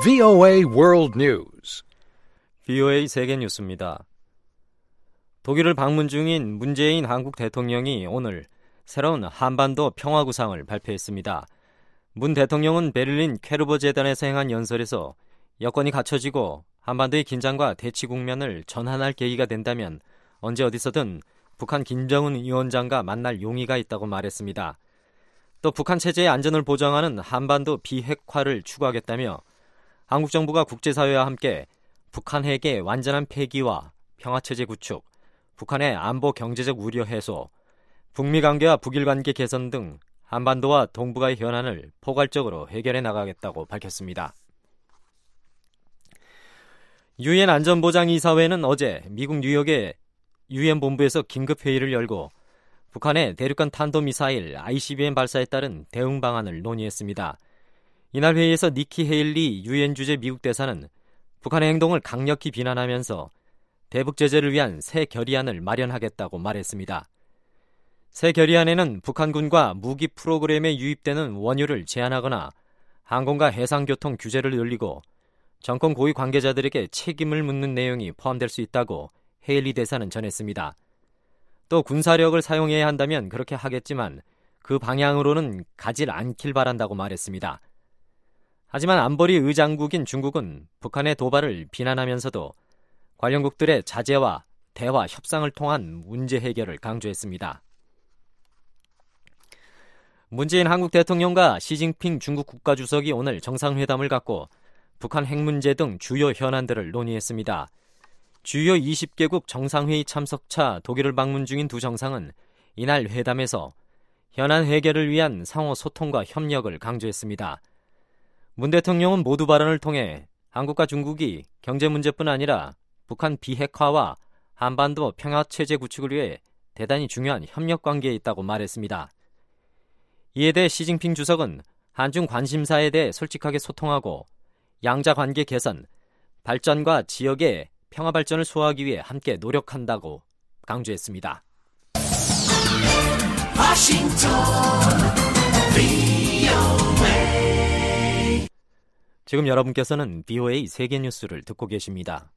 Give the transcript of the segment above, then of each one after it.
VOA World News. VOA 세계 뉴스입니다. 독일을 방문 중인 문재인 한국 대통령이 오늘 새로운 한반도 평화구상을 발표했습니다. 문 대통령은 베를린 퀘르버 재단에서 행한 연설에서 여건이 갖춰지고 한반도의 긴장과 대치 국면을 전환할 계기가 된다면 언제 어디서든 북한 김정은 위원장과 만날 용의가 있다고 말했습니다. 또 북한 체제의 안전을 보장하는 한반도 비핵화를 추구하겠다며 한국 정부가 국제사회와 함께 북한 핵의 완전한 폐기와 평화체제 구축, 북한의 안보 경제적 우려 해소, 북미 관계와 북일 관계 개선 등 한반도와 동북아의 현안을 포괄적으로 해결해 나가겠다고 밝혔습니다. 유엔 안전보장이사회는 어제 미국 뉴욕의 유엔 본부에서 긴급회의를 열고 북한의 대륙간 탄도미사일 ICBM 발사에 따른 대응 방안을 논의했습니다. 이날 회의에서 니키 헤일리 유엔 주재 미국 대사는 북한의 행동을 강력히 비난하면서 대북 제재를 위한 새 결의안을 마련하겠다고 말했습니다. 새 결의안에는 북한군과 무기 프로그램에 유입되는 원유를 제한하거나 항공과 해상교통 규제를 늘리고 정권 고위 관계자들에게 책임을 묻는 내용이 포함될 수 있다고 헤일리 대사는 전했습니다. 또 군사력을 사용해야 한다면 그렇게 하겠지만 그 방향으로는 가지 않길 바란다고 말했습니다. 하지만 안보리 의장국인 중국은 북한의 도발을 비난하면서도 관련국들의 자제와 대화, 협상을 통한 문제 해결을 강조했습니다. 문재인 한국 대통령과 시진핑 중국 국가주석이 오늘 정상회담을 갖고 북한 핵 문제 등 주요 현안들을 논의했습니다. 주요 20개국 정상회의 참석차 독일을 방문 중인 두 정상은 이날 회담에서 현안 해결을 위한 상호 소통과 협력을 강조했습니다. 문 대통령은 모두 발언을 통해 한국과 중국이 경제 문제뿐 아니라 북한 비핵화와 한반도 평화체제 구축을 위해 대단히 중요한 협력 관계에 있다고 말했습니다. 이에 대해 시진핑 주석은 한중 관심사에 대해 솔직하게 소통하고 양자 관계 개선, 발전과 지역의 평화 발전을 수호하기 위해 함께 노력한다고 강조했습니다. 지금 여러분께서는 VOA 세계 뉴스를 듣고 계십니다.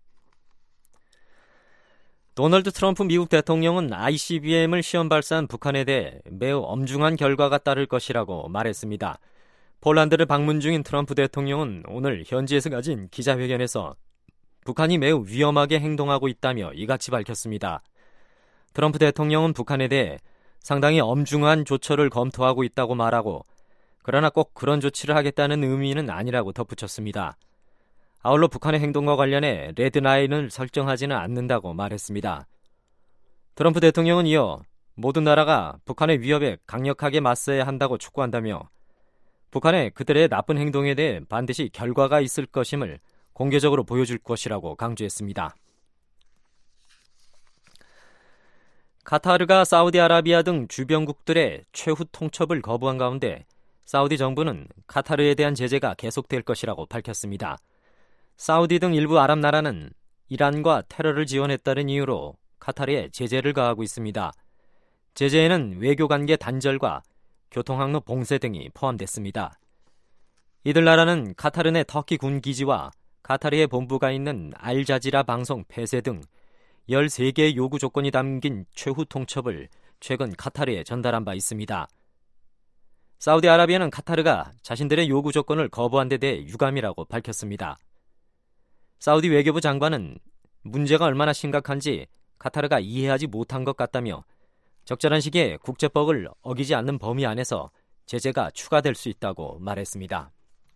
도널드 트럼프 미국 대통령은 ICBM을 시험 발사한 북한에 대해 매우 엄중한 결과가 따를 것이라고 말했습니다. 폴란드를 방문 중인 트럼프 대통령은 오늘 현지에서 가진 기자회견에서 북한이 매우 위험하게 행동하고 있다며 이같이 밝혔습니다. 트럼프 대통령은 북한에 대해 상당히 엄중한 조처를 검토하고 있다고 말하고 그러나 꼭 그런 조치를 하겠다는 의미는 아니라고 덧붙였습니다. 아울러 북한의 행동과 관련해 레드라인을 설정하지는 않는다고 말했습니다. 트럼프 대통령은 이어 모든 나라가 북한의 위협에 강력하게 맞서야 한다고 촉구한다며 북한의 그들의 나쁜 행동에 대해 반드시 결과가 있을 것임을 공개적으로 보여줄 것이라고 강조했습니다. 카타르가 사우디아라비아 등 주변국들의 최후 통첩을 거부한 가운데 사우디 정부는 카타르에 대한 제재가 계속될 것이라고 밝혔습니다. 사우디 등 일부 아랍 나라는 이란과 테러를 지원했다는 이유로 카타르에 제재를 가하고 있습니다. 제재에는 외교관계 단절과 교통항로 봉쇄 등이 포함됐습니다. 이들 나라는 카타르 내 터키 군 기지와 카타르의 본부가 있는 알자지라 방송 폐쇄 등 13개의 요구 조건이 담긴 최후 통첩을 최근 카타르에 전달한 바 있습니다. 사우디아라비아는 카타르가 자신들의 요구 조건을 거부한 데 대해 유감이라고 밝혔습니다. 사우디 외교부 장관은 문제가 얼마나 심각한지 카타르가 이해하지 못한 것 같다며 적절한 시기에 국제법을 어기지 않는 범위 안에서 제재가 추가될 수 있다고 말했습니다.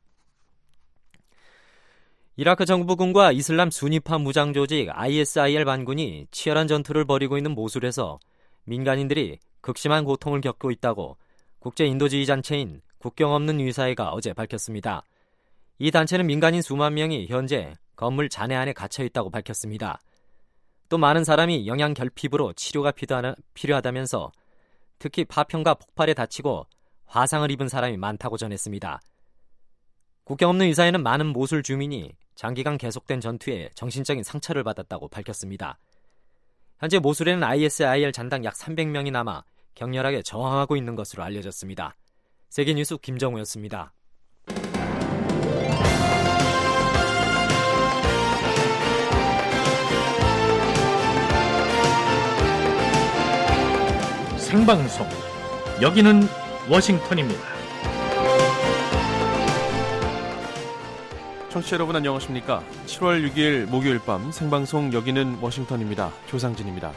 이라크 정부군과 이슬람 수니파 무장 조직 ISIL 반군이 치열한 전투를 벌이고 있는 모술에서 민간인들이 극심한 고통을 겪고 있다고 국제 인도주의 단체인 국경 없는 의사회가 어제 밝혔습니다. 이 단체는 민간인 수만 명이 현재 건물 잔해 안에 갇혀 있다고 밝혔습니다. 또 많은 사람이 영양 결핍으로 치료가 필요하다면서 특히 파편과 폭발에 다치고 화상을 입은 사람이 많다고 전했습니다. 국경 없는 의사회는 많은 모술 주민이 장기간 계속된 전투에 정신적인 상처를 받았다고 밝혔습니다. 현재 모술에는 ISIL 잔당 약 300명이 남아 격렬하게 저항하고 있는 것으로 알려졌습니다. 세계뉴스 김정우였습니다. 생방송. 여기는 워싱턴입니다. 청취자 여러분 안녕하십니까? 7월 6일 목요일 밤 생방송 여기는 워싱턴입니다. 조상진입니다.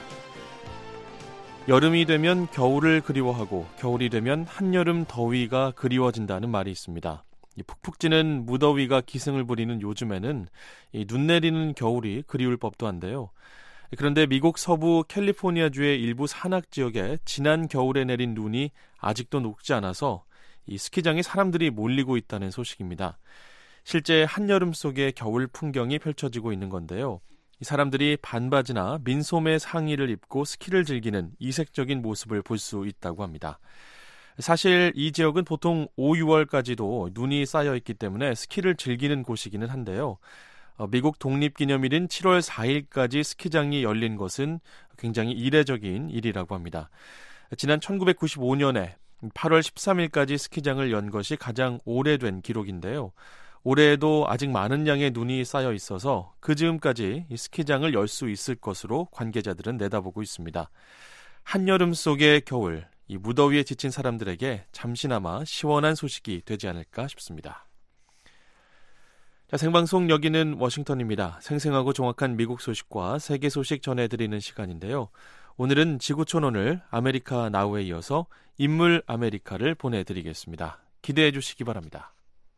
여름이 되면 겨울을 그리워하고 겨울이 되면 한여름 더위가 그리워진다는 말이 있습니다. 이 푹푹 찌는 무더위가 기승을 부리는 요즘에는 이 눈 내리는 겨울이 그리울 법도 한데요. 그런데 미국 서부 캘리포니아주의 일부 산악 지역에 지난 겨울에 내린 눈이 아직도 녹지 않아서 이 스키장에 사람들이 몰리고 있다는 소식입니다. 실제 한여름 속의 겨울 풍경이 펼쳐지고 있는 건데요. 이 사람들이 반바지나 민소매 상의를 입고 스키를 즐기는 이색적인 모습을 볼 수 있다고 합니다. 사실 이 지역은 보통 5, 6월까지도 눈이 쌓여있기 때문에 스키를 즐기는 곳이기는 한데요. 미국 독립기념일인 7월 4일까지 스키장이 열린 것은 굉장히 이례적인 일이라고 합니다. 지난 1995년에 8월 13일까지 스키장을 연 것이 가장 오래된 기록인데요. 올해에도 아직 많은 양의 눈이 쌓여 있어서 그 즈음까지 이 스키장을 열 수 있을 것으로 관계자들은 내다보고 있습니다. 한여름 속의 겨울, 이 무더위에 지친 사람들에게 잠시나마 시원한 소식이 되지 않을까 싶습니다. 자, 생방송 여기는 워싱턴입니다. 생생하고 정확한 미국 소식과 세계 소식 전해드리는 시간인데요. 오늘은 지구촌오늘 아메리카 나우에 이어서 인물 아메리카를 보내드리겠습니다. 기대해 주시기 바랍니다.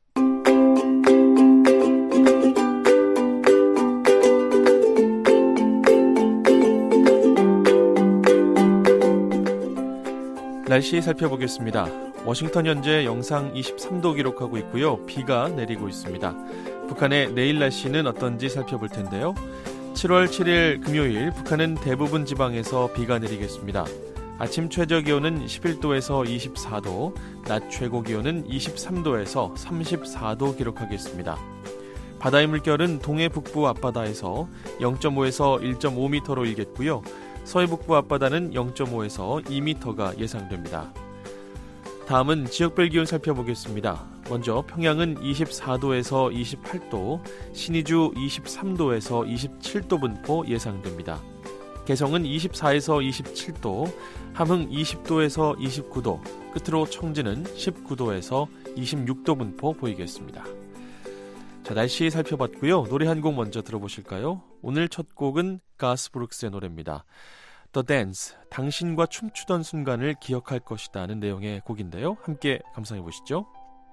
날씨 살펴보겠습니다. 워싱턴 현재 영상 23도 기록하고 있고요. 비가 내리고 있습니다. 북한의 내일 날씨는 어떤지 살펴볼 텐데요. 7월 7일 금요일 북한은 대부분 지방에서 비가 내리겠습니다. 아침 최저 기온은 11도에서 24도, 낮 최고 기온은 23도에서 34도 기록하겠습니다. 바다의 물결은 동해 북부 앞바다에서 0.5에서 1.5m로 일겠고요. 서해 북부 앞바다는 0.5에서 2m가 예상됩니다. 다음은 지역별 기온 살펴보겠습니다. 먼저 평양은 24도에서 28도, 신의주 23도에서 27도 분포 예상됩니다. 개성은 24에서 27도, 함흥 20도에서 29도, 끝으로 청진은 19도에서 26도 분포 보이겠습니다. 자, 날씨 살펴봤고요. 노래 한 곡 먼저 들어보실까요? 오늘 첫 곡은 가스 브룩스의 노래입니다. The Dance, 당신과 춤추던 순간을 기억할 것이다는 내용의 곡인데요. 함께 감상해 보시죠.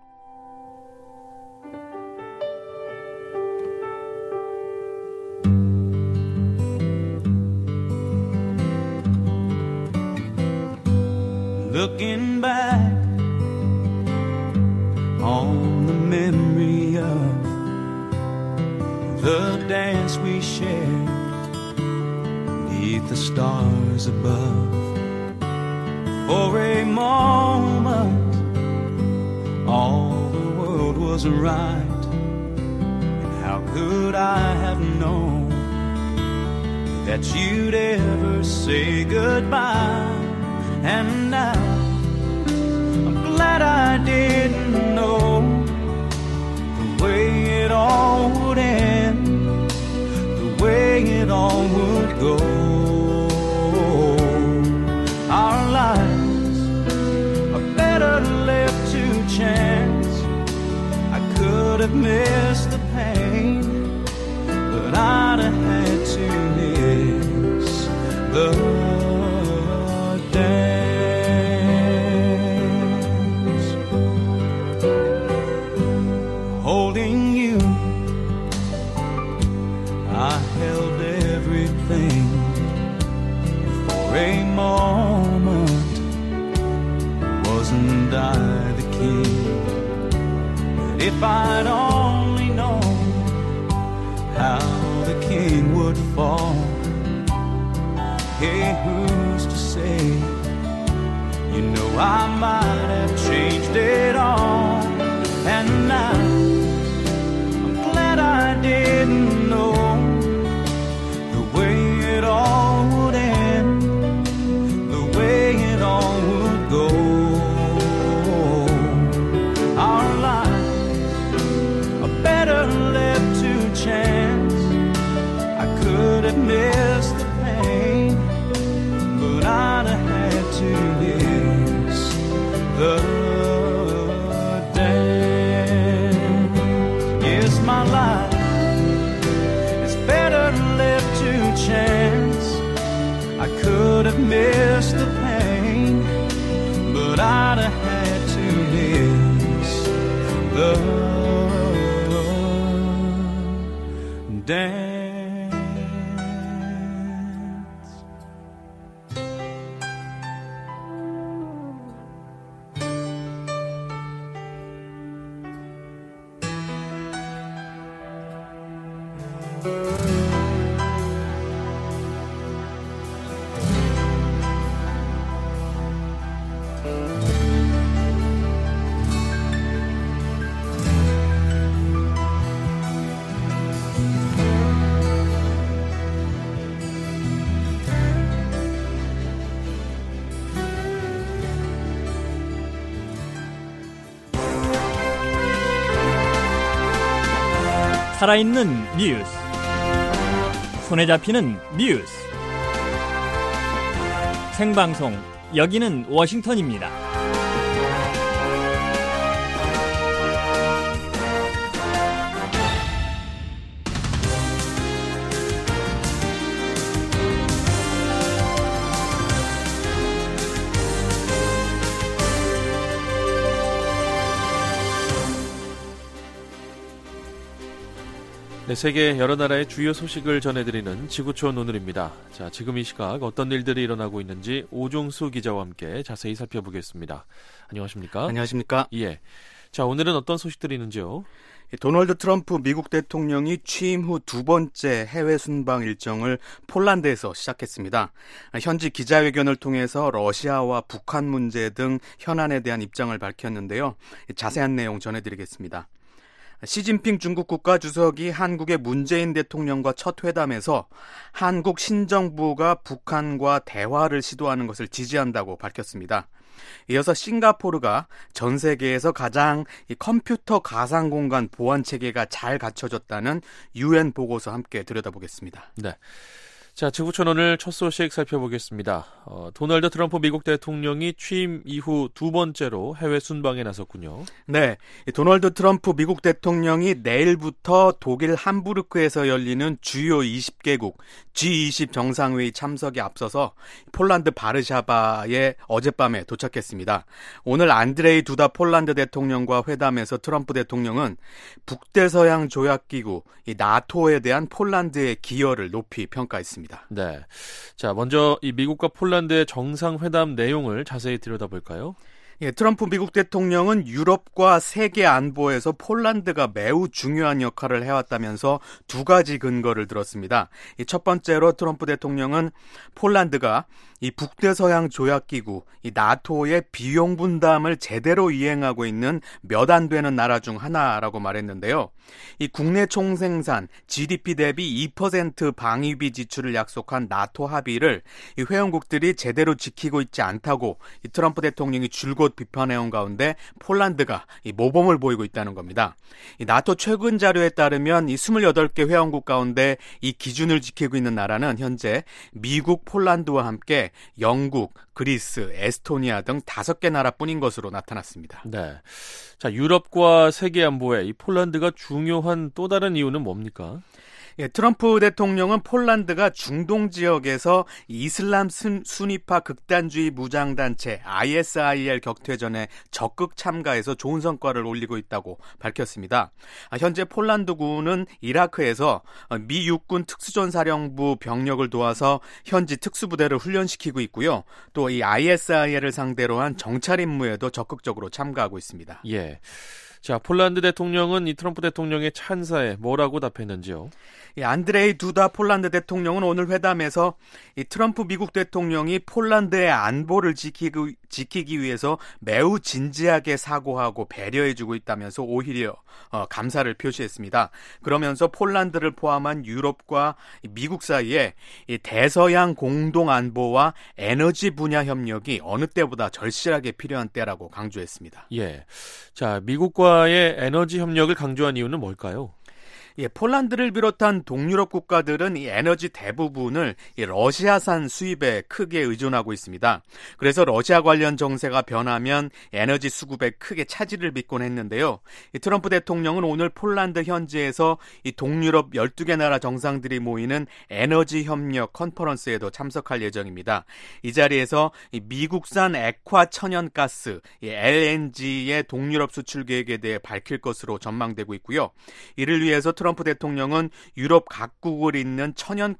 Looking back on the memory of the dance we shared beneath the stars above. For a moment all the world was right, and how could I have known that you'd ever say goodbye? And now I'm glad I didn't know the way it all would end, the way it all would go. Our lives are better left to chance. I could have missed the pain, but I'd have had to miss the dance. Holding you, I held everything. For a moment, wasn't I the king? But if I'd only known how the king would fall, hey, who's to say? You know I might have changed it all. And now I'm glad I didn't know the way it all would end, the way it all would go. Our lives are better left to chance. I could have missed the pain, but I'd have had to the dance. Yes, my life is better left to chance. I could have missed the pain, but I'd have had to miss the dance. 살아있는 뉴스, 손에 잡히는 뉴스, 생방송, 여기는 워싱턴입니다. 네, 세계 여러 나라의 주요 소식을 전해드리는 지구촌 오늘입니다. 자, 지금 이 시각 어떤 일들이 일어나고 있는지 오종수 기자와 함께 자세히 살펴보겠습니다. 안녕하십니까? 안녕하십니까? 예. 자, 오늘은 어떤 소식들이 있는지요? 도널드 트럼프 미국 대통령이 취임 후 두 번째 해외 순방 일정을 폴란드에서 시작했습니다. 현지 기자회견을 통해서 러시아와 북한 문제 등 현안에 대한 입장을 밝혔는데요. 자세한 내용 전해드리겠습니다. 시진핑 중국 국가주석이 한국의 문재인 대통령과 첫 회담에서 한국 신정부가 북한과 대화를 시도하는 것을 지지한다고 밝혔습니다. 이어서 싱가포르가 전 세계에서 가장 컴퓨터 가상공간 보안 체계가 잘 갖춰졌다는 UN 보고서 함께 들여다보겠습니다. 네. 자, 지구촌 오늘 첫 소식 살펴보겠습니다. 도널드 트럼프 미국 대통령이 취임 이후 두 번째로 해외 순방에 나섰군요. 네, 도널드 트럼프 미국 대통령이 내일부터 독일 함부르크에서 열리는 주요 20개국 G20 정상회의 참석에 앞서서 폴란드 바르샤바에 어젯밤에 도착했습니다. 오늘 안드레이 두다 폴란드 대통령과 회담에서 트럼프 대통령은 북대서양 조약기구 나토에 대한 폴란드의 기여를 높이 평가했습니다. 네. 자, 먼저 이 미국과 폴란드의 정상회담 내용을 자세히 들여다볼까요? 예, 트럼프 미국 대통령은 유럽과 세계 안보에서 폴란드가 매우 중요한 역할을 해왔다면서 두 가지 근거를 들었습니다. 첫 번째로 트럼프 대통령은 폴란드가 이 북대서양 조약기구, 이 나토의 비용 분담을 제대로 이행하고 있는 몇 안 되는 나라 중 하나라고 말했는데요. 이 국내 총생산 GDP 대비 2% 방위비 지출을 약속한 나토 합의를 이 회원국들이 제대로 지키고 있지 않다고 이 트럼프 대통령이 줄곧 비판해온 가운데 폴란드가 이 모범을 보이고 있다는 겁니다. 이 나토 최근 자료에 따르면 이 28개 회원국 가운데 이 기준을 지키고 있는 나라는 현재 미국, 폴란드와 함께 영국, 그리스, 에스토니아 등 5개 나라뿐인 것으로 나타났습니다. 네. 자, 유럽과 세계 안보에 이 폴란드가 중요한 또 다른 이유는 뭡니까? 예, 트럼프 대통령은 폴란드가 중동 지역에서 이슬람 순위파 극단주의 무장단체 ISIL 격퇴전에 적극 참가해서 좋은 성과를 올리고 있다고 밝혔습니다. 현재 폴란드군은 이라크에서 미 육군 특수전사령부 병력을 도와서 현지 특수부대를 훈련시키고 있고요. 또 이 ISIL을 상대로 한 정찰 임무에도 적극적으로 참가하고 있습니다. 예. 자, 폴란드 대통령은 이 트럼프 대통령의 찬사에 뭐라고 답했는지요? 이 안드레이 두다 폴란드 대통령은 오늘 회담에서 이 트럼프 미국 대통령이 폴란드의 안보를 지키기 위해서 매우 진지하게 사고하고 배려해주고 있다면서 오히려 감사를 표시했습니다. 그러면서 폴란드를 포함한 유럽과 미국 사이에 이 대서양 공동 안보와 에너지 분야 협력이 어느 때보다 절실하게 필요한 때라고 강조했습니다. 예. 자, 미국과의 에너지 협력을 강조한 이유는 뭘까요? 예, 폴란드를 비롯한 동유럽 국가들은 이 에너지 대부분을 이 러시아산 수입에 크게 의존하고 있습니다. 그래서 러시아 관련 정세가 변하면 에너지 수급에 크게 차질을 빚곤 했는데요. 이 트럼프 대통령은 오늘 폴란드 현지에서 이 동유럽 12개 나라 정상들이 모이는 에너지 협력 컨퍼런스에도 참석할 예정입니다. 이 자리에서 이 미국산 액화 천연가스 이 LNG의 동유럽 수출 계획에 대해 밝힐 것으로 전망되고 있고요. 이를 위해서 트럼프 대통령은 유럽 각국을 잇는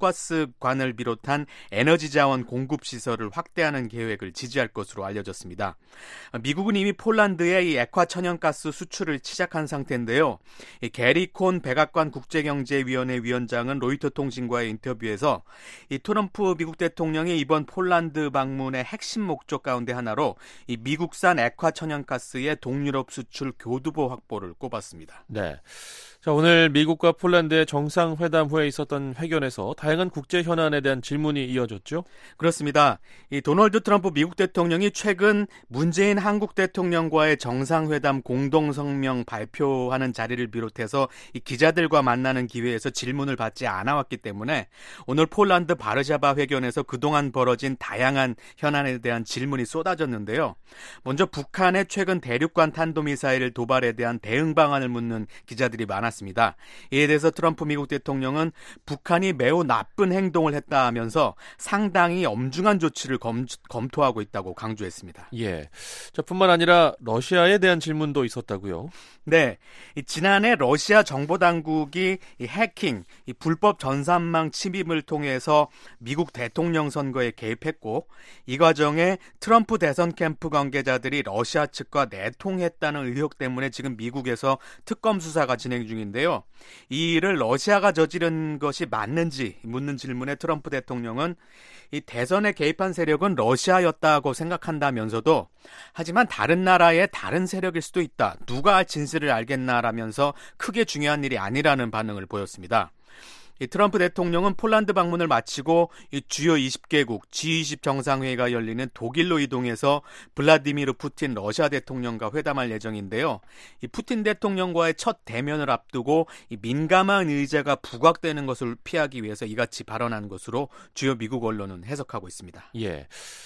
천연가스관을 비롯한 에너지 자원 공급 시설을 확대하는 계획을 지지할 것으로 알려졌습니다. 미국은 이미 폴란드에 이 액화 천연가스 수출을 시작한 상태인데요. 이 게리 콘 백악관 국제경제위원회 위원장은 로이터 통신과의 인터뷰에서 이 트럼프 미국 대통령이 이번 폴란드 방문의 핵심 목적 가운데 하나로 이 미국산 액화 천연가스의 동유럽 수출 교두보 확보를 꼽았습니다. 네. 자, 오늘 미국과 폴란드의 정상회담 후에 있었던 회견에서 다양한 국제 현안에 대한 질문이 이어졌죠? 그렇습니다. 이 도널드 트럼프 미국 대통령이 최근 문재인 한국 대통령과의 정상회담 공동성명 발표하는 자리를 비롯해서 이 기자들과 만나는 기회에서 질문을 받지 않아왔기 때문에 오늘 폴란드 바르샤바 회견에서 그동안 벌어진 다양한 현안에 대한 질문이 쏟아졌는데요. 먼저 북한의 최근 대륙간 탄도미사일 도발에 대한 대응 방안을 묻는 기자들이 많았습니다. 이에 대해서 트럼프 미국 대통령은 북한이 매우 나쁜 행동을 했다 하면서 상당히 엄중한 조치를 검토하고 있다고 강조했습니다. 예. 자, 뿐만 아니라 러시아에 대한 질문도 있었다고요? 네. 지난해 러시아 정보당국이 이 해킹, 이 불법 전산망 침입을 통해서 미국 대통령 선거에 개입했고 이 과정에 트럼프 대선 캠프 관계자들이 러시아 측과 내통했다는 의혹 때문에 지금 미국에서 특검 수사가 진행 중인데요. 이 일을 러시아가 저지른 것이 맞는지 묻는 질문에 트럼프 대통령은 이 대선에 개입한 세력은 러시아였다고 생각한다면서도 하지만 다른 나라의 다른 세력일 수도 있다. 누가 진실을 알겠나라면서 크게 중요한 일이 아니라는 반응을 보였습니다. 이 트럼프 대통령은 폴란드 방문을 마치고 이 주요 20개국 G20 정상회의가 열리는 독일로 이동해서 블라디미르 푸틴 러시아 대통령과 회담할 예정인데요. 이 푸틴 대통령과의 첫 대면을 앞두고 이 민감한 의제가 부각되는 것을 피하기 위해서 이같이 발언한 것으로 주요 미국 언론은 해석하고 있습니다. 예.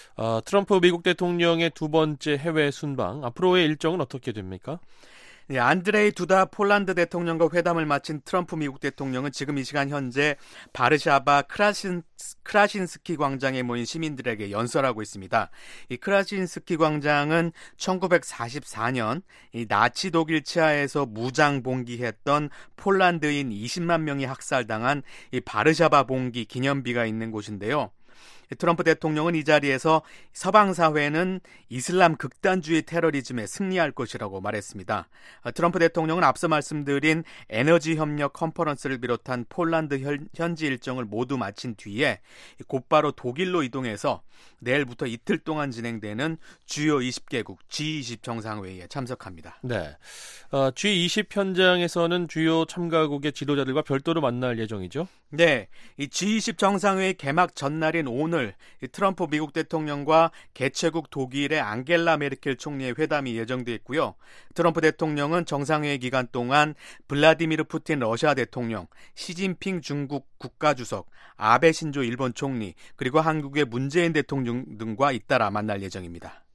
트럼프 미국 대통령의 두 번째 해외 순방, 앞으로의 일정은 어떻게 됩니까? 네, 안드레이 두다 폴란드 대통령과 회담을 마친 트럼프 미국 대통령은 지금 이 시간 현재 바르샤바 크라신스키 광장에 모인 시민들에게 연설하고 있습니다. 이 크라신스키 광장은 1944년 이 나치 독일 치하에서 무장 봉기했던 폴란드인 20만 명이 학살당한 이 바르샤바 봉기 기념비가 있는 곳인데요. 트럼프 대통령은 이 자리에서 서방 사회는 이슬람 극단주의 테러리즘에 승리할 것이라고 말했습니다. 트럼프 대통령은 앞서 말씀드린 에너지 협력 컨퍼런스를 비롯한 폴란드 현지 일정을 모두 마친 뒤에 곧바로 독일로 이동해서 내일부터 이틀 동안 진행되는 주요 20개국 G20 정상회의에 참석합니다. 네, G20 현장에서는 주요 참가국의 지도자들과 별도로 만날 예정이죠? 네, 이 G20 정상회의 개막 전날인 오늘 이 트럼프 미국 대통령과 개최국 독일의 앙겔라 메르켈 총리의 회담이 예정돼 있고요. 트럼프 대통령은 정상회의 기간 동안 블라디미르 푸틴 러시아 대통령, 시진핑 중국 국가주석, 아베 신조 일본 총리, 그리고 한국의 문재인 대통령 등과 잇따라 만날 예정입니다.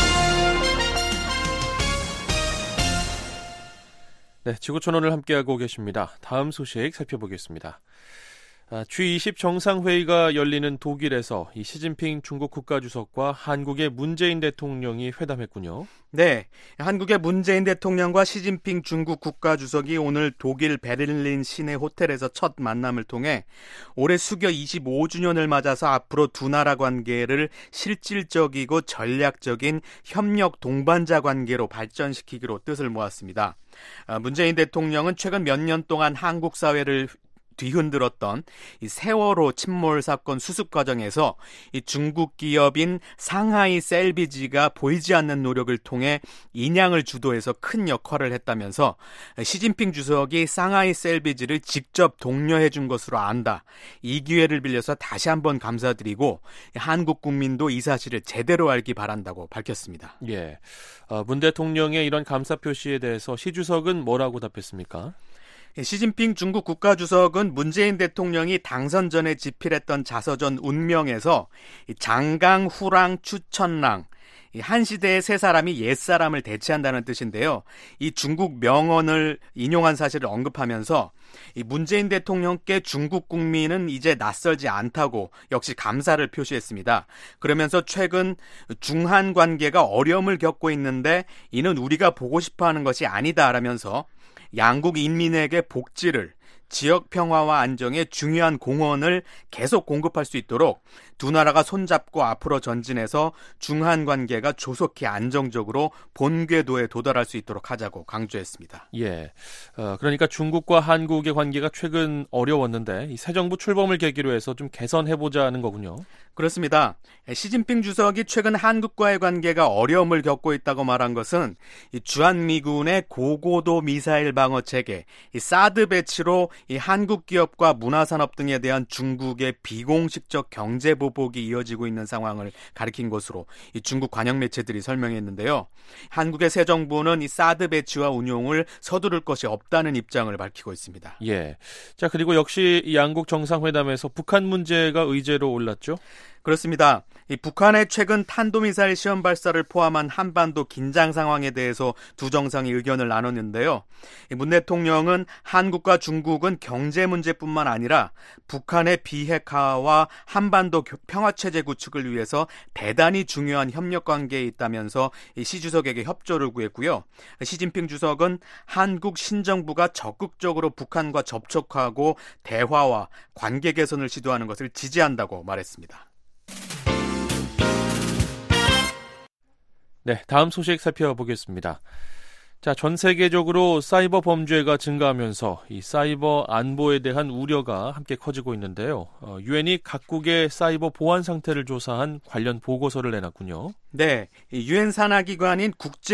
네, 지구촌원을 함께하고 계십니다. 다음 소식 살펴보겠습니다. G20 정상회의가 열리는 독일에서 이 시진핑 중국 국가주석과 한국의 문재인 대통령이 회담했군요. 네, 한국의 문재인 대통령과 시진핑 중국 국가주석이 오늘 독일 베를린 시내 호텔에서 첫 만남을 통해 올해 수교 25주년을 맞아서 앞으로 두 나라 관계를 실질적이고 전략적인 협력 동반자 관계로 발전시키기로 뜻을 모았습니다. 문재인 대통령은 최근 몇 년 동안 한국 사회를 뒤흔들었던 이 세월호 침몰 사건 수습 과정에서 이 중국 기업인 상하이 셀비지가 보이지 않는 노력을 통해 인양을 주도해서 큰 역할을 했다면서 시진핑 주석이 상하이 셀비지를 직접 독려해 준 것으로 안다. 이 기회를 빌려서 다시 한번 감사드리고 한국 국민도 이 사실을 제대로 알기 바란다고 밝혔습니다. 예, 문 대통령의 이런 감사 표시에 대해서 시 주석은 뭐라고 답했습니까? 시진핑 중국 국가주석은 문재인 대통령이 당선 전에 집필했던 자서전 운명에서 장강, 후랑, 추천랑 한 시대의 세 사람이 옛 사람을 대체한다는 뜻인데요. 이 중국 명언을 인용한 사실을 언급하면서 이 문재인 대통령께 중국 국민은 이제 낯설지 않다고 역시 감사를 표시했습니다. 그러면서 최근 중한 관계가 어려움을 겪고 있는데 이는 우리가 보고 싶어하는 것이 아니다라면서 양국 인민에게 복지를, 지역 평화와 안정에 중요한 공헌을 계속 공급할 수 있도록 두 나라가 손잡고 앞으로 전진해서 중한 관계가 조속히 안정적으로 본궤도에 도달할 수 있도록 하자고 강조했습니다. 예, 그러니까 중국과 한국의 관계가 최근 어려웠는데 이 새 정부 출범을 계기로 해서 좀 개선해보자는 거군요. 그렇습니다. 시진핑 주석이 최근 한국과의 관계가 어려움을 겪고 있다고 말한 것은 이 주한미군의 고고도 미사일 방어 체계, 이 사드 배치로 이 한국 기업과 문화산업 등에 대한 중국의 비공식적 경제 보복이 이어지고 있는 상황을 가리킨 것으로 이 중국 관영 매체들이 설명했는데요. 한국의 새 정부는 이 사드 배치와 운용을 서두를 것이 없다는 입장을 밝히고 있습니다. 예. 자, 그리고 역시 이 양국 정상회담에서 북한 문제가 의제로 올랐죠? 그렇습니다. 이 북한의 최근 탄도미사일 시험 발사를 포함한 한반도 긴장 상황에 대해서 두 정상이 의견을 나눴는데요. 문 대통령은 한국과 중국은 경제 문제뿐만 아니라 북한의 비핵화와 한반도 평화체제 구축을 위해서 대단히 중요한 협력 관계에 있다면서 시 주석에게 협조를 구했고요. 시진핑 주석은 한국 신정부가 적극적으로 북한과 접촉하고 대화와 관계 개선을 시도하는 것을 지지한다고 말했습니다. 네, 다음 소식 살펴보겠습니다. 자, 전 세계적으로 사이버 범죄가 증가하면서 이 사이버 안보에 대한 우려가 함께 커지고 있는데요. 유엔이 각국의 사이버 보안 상태를 조사한 관련 보고서를 내놨군요. 네, 유엔 산하기관인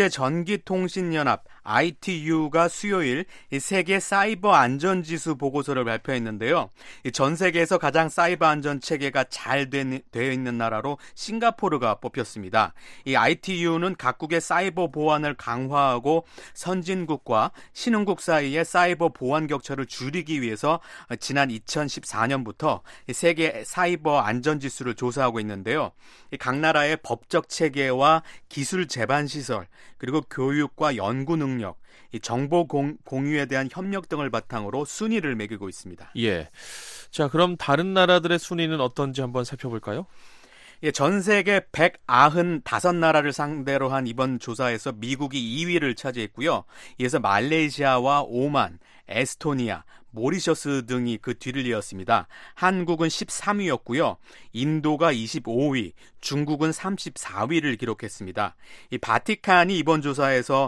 국제전기통신연합 ITU가 수요일 세계 사이버 안전지수 보고서를 발표했는데요. 전 세계에서 가장 사이버 안전 체계가 잘 되어 있는 나라로 싱가포르가 뽑혔습니다. 이 ITU는 각국의 사이버 보안을 강화하고 선진국과 신흥국 사이의 사이버 보안 격차를 줄이기 위해서 지난 2014년부터 세계 사이버 안전지수를 조사하고 있는데요. 각 나라의 법적 체계와 기술 제반 시설, 그리고 교육과 연구 능력, 이 정보 공유에 대한 협력 등을 바탕으로 순위를 매기고 있습니다. 예. 자, 그럼 다른 나라들의 순위는 어떤지 한번 살펴볼까요? 예, 전 세계 195나라를 상대로 한 이번 조사에서 미국이 2위를 차지했고요. 이어서 말레이시아와 오만, 에스토니아, 모리셔스 등이 그 뒤를 이었습니다. 한국은 13위였고요. 인도가 25위, 중국은 34위를 기록했습니다. 이 바티칸이 이번 조사에서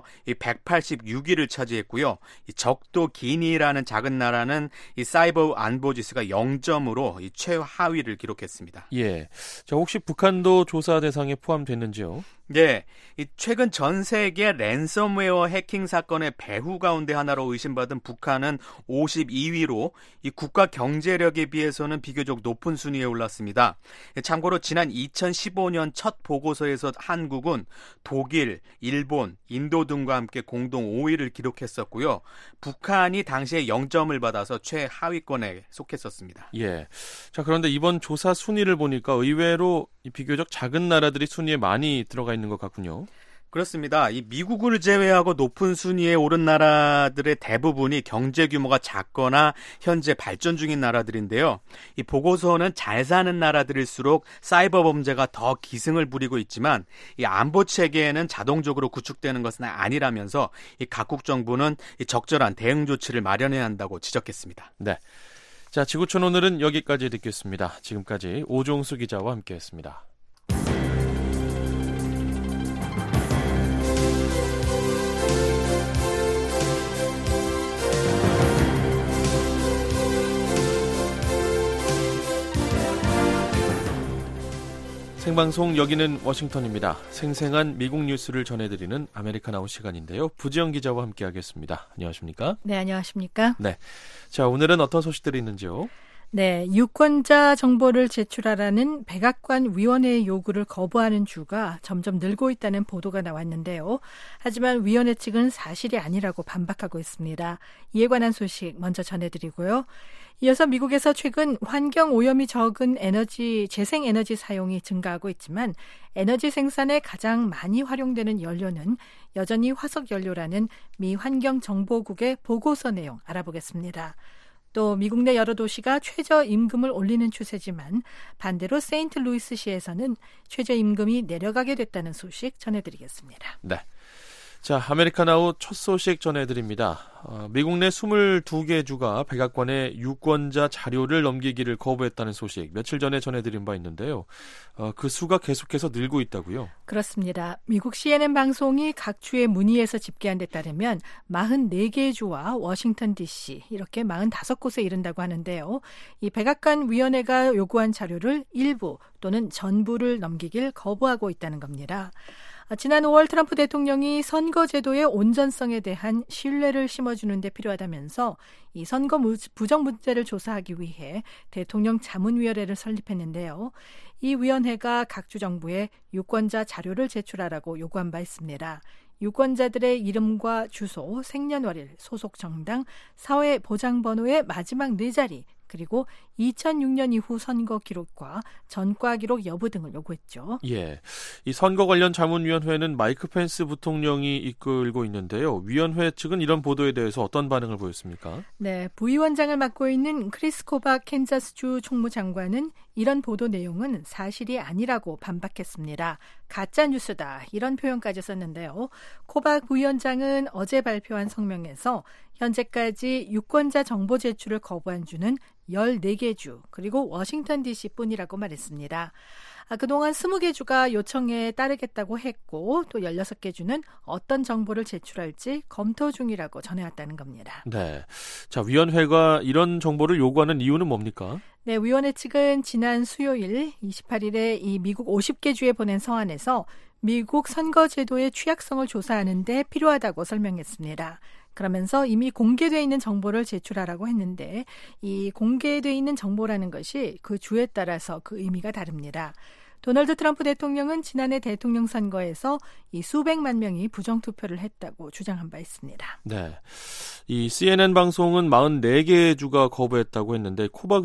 186위를 차지했고요. 이 적도 기니라는 작은 나라는 이 사이버 안보 지수가 0점으로 이 최하위를 기록했습니다. 예. 자, 혹시 북한도 조사 대상에 포함됐는지요? 네, 최근 전 세계 랜섬웨어 해킹 사건의 배후 가운데 하나로 의심받은 북한은 52위로 이 국가 경제력에 비해서는 비교적 높은 순위에 올랐습니다. 참고로 지난 2015년 첫 보고서에서 한국은 독일, 일본, 인도 등과 함께 공동 5위를 기록했었고요. 북한이 당시에 0점을 받아서 최하위권에 속했었습니다. 예. 자, 그런데 이번 조사 순위를 보니까 의외로 비교적 작은 나라들이 순위에 많이 들어가 있는 것 같군요. 그렇습니다. 이 미국을 제외하고 높은 순위에 오른 나라들의 대부분이 경제 규모가 작거나 현재 발전 중인 나라들인데요. 이 보고서는 잘 사는 나라들일수록 사이버 범죄가 더 기승을 부리고 있지만 이 안보 체계에는 자동적으로 구축되는 것은 아니라면서 이 각국 정부는 이 적절한 대응 조치를 마련해야 한다고 지적했습니다. 네. 자, 지구촌 오늘은 여기까지 듣겠습니다. 지금까지 오종수 기자와 함께했습니다. 생방송 여기는 워싱턴입니다. 생생한 미국 뉴스를 전해드리는 아메리카나우 시간인데요. 부지영 기자와 함께하겠습니다. 안녕하십니까? 네, 안녕하십니까? 네. 자, 오늘은 어떤 소식들이 있는지요? 네, 유권자 정보를 제출하라는 백악관 위원회의 요구를 거부하는 주가 점점 늘고 있다는 보도가 나왔는데요. 하지만 위원회 측은 사실이 아니라고 반박하고 있습니다. 이에 관한 소식 먼저 전해드리고요. 이어서 미국에서 최근 환경 오염이 적은 재생에너지 사용이 증가하고 있지만 에너지 생산에 가장 많이 활용되는 연료는 여전히 화석연료라는 미 환경정보국의 보고서 내용 알아보겠습니다. 또 미국 내 여러 도시가 최저임금을 올리는 추세지만 반대로 세인트루이스시에서는 최저임금이 내려가게 됐다는 소식 전해드리겠습니다. 네. 자, 아메리카나우 첫 소식 전해드립니다. 미국 내 22개 주가 백악관에 유권자 자료를 넘기기를 거부했다는 소식 며칠 전에 전해드린 바 있는데요. 그 수가 계속해서 늘고 있다고요? 그렇습니다. 미국 CNN 방송이 각 주에 문의해서 집계한 데 따르면 44개 주와 워싱턴 DC 이렇게 45곳에 이른다고 하는데요. 이 백악관 위원회가 요구한 자료를 일부 또는 전부를 넘기길 거부하고 있다는 겁니다. 지난 5월 트럼프 대통령이 선거제도의 온전성에 대한 신뢰를 심어주는 데 필요하다면서 이 선거 부정 문제를 조사하기 위해 대통령 자문위원회를 설립했는데요. 이 위원회가 각 주 정부에 유권자 자료를 제출하라고 요구한 바 있습니다. 유권자들의 이름과 주소, 생년월일, 소속 정당, 사회보장번호의 마지막 4자리, 그리고 2006년 이후 선거 기록과 전과 기록 여부 등을 요구했죠. 예, 이 선거 관련 자문위원회는 마이크 펜스 부통령이 이끌고 있는데요. 위원회 측은 이런 보도에 대해서 어떤 반응을 보였습니까? 네, 부위원장을 맡고 있는 크리스 코박 캔자스주 총무장관은 이런 보도 내용은 사실이 아니라고 반박했습니다. 가짜 뉴스다 이런 표현까지 썼는데요. 코박 부위원장은 어제 발표한 성명에서 현재까지 유권자 정보 제출을 거부한 주는 14개 주 그리고 워싱턴 DC뿐이라고 말했습니다. 그동안 20개 주가 요청에 따르겠다고 했고 또 16개 주는 어떤 정보를 제출할지 검토 중이라고 전해왔다는 겁니다. 네, 자, 위원회가 이런 정보를 요구하는 이유는 뭡니까? 네, 위원회 측은 지난 수요일 28일에 이 미국 50개 주에 보낸 서한에서 미국 선거제도의 취약성을 조사하는 데 필요하다고 설명했습니다. 그러면서 이미 공개되어 있는 정보를 제출하라고 했는데 이 공개되어 있는 정보라는 것이 그 주에 따라서 그 의미가 다릅니다. 도널드 트럼프 대통령은 지난해 대통령 선거에서 이 수백만 명이 부정투표를 했다고 주장한 바 있습니다. 네, 이 CNN 방송은 44개 주가 거부했다고 했는데 코박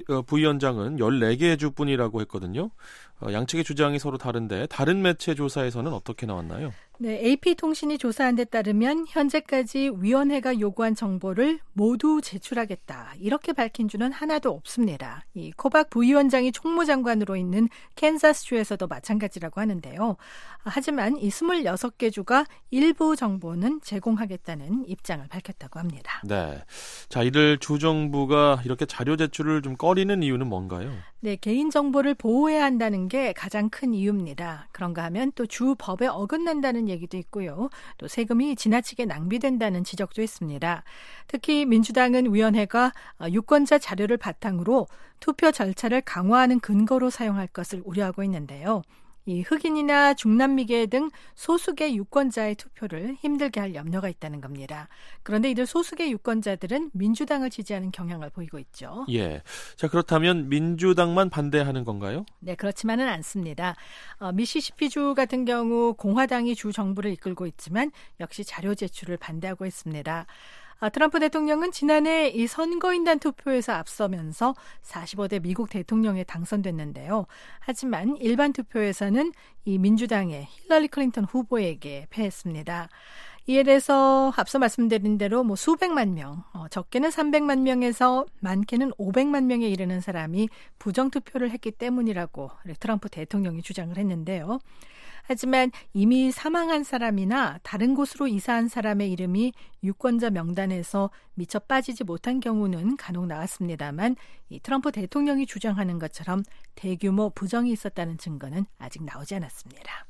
부위원장은 14개 주뿐이라고 했거든요. 양측의 주장이 서로 다른데 다른 매체 조사에서는 어떻게 나왔나요? 네, AP통신이 조사한 데 따르면 현재까지 위원회가 요구한 정보를 모두 제출하겠다 이렇게 밝힌 주는 하나도 없습니다. 이 코박 부위원장이 총무장관으로 있는 캔자스주에서도 마찬가지라고 하는데요. 하지만 이 26개 주가 일부 정보는 제공하겠다는 입장을 밝혔다고 합니다. 네, 자, 이들 주정부가 이렇게 자료 제출을 좀 꺼리는 이유는 뭔가요? 네, 개인정보를 보호해야 한다는 게 가장 큰 이유입니다. 그런가 하면 또 주 법에 어긋난다는 얘기도 있고요. 또 세금이 지나치게 낭비된다는 지적도 있습니다. 특히 민주당은 위원회가 유권자 자료를 바탕으로 투표 절차를 강화하는 근거로 사용할 것을 우려하고 있는데요. 이 흑인이나 중남미계 등 소수계 유권자의 투표를 힘들게 할 염려가 있다는 겁니다. 그런데 이들 소수계 유권자들은 민주당을 지지하는 경향을 보이고 있죠. 예, 자, 그렇다면 민주당만 반대하는 건가요? 네, 그렇지만은 않습니다. 미시시피주 같은 경우 공화당이 주 정부를 이끌고 있지만 역시 자료 제출을 반대하고 있습니다. 트럼프 대통령은 지난해 이 선거인단 투표에서 앞서면서 45대 미국 대통령에 당선됐는데요. 하지만 일반 투표에서는 이 민주당의 힐러리 클린턴 후보에게 패했습니다. 이에 대해서 앞서 말씀드린 대로 수백만 명, 적게는 300만 명에서 많게는 500만 명에 이르는 사람이 부정투표를 했기 때문이라고 트럼프 대통령이 주장을 했는데요. 하지만 이미 사망한 사람이나 다른 곳으로 이사한 사람의 이름이 유권자 명단에서 미처 빠지지 못한 경우는 간혹 나왔습니다만 이 트럼프 대통령이 주장하는 것처럼 대규모 부정이 있었다는 증거는 아직 나오지 않았습니다.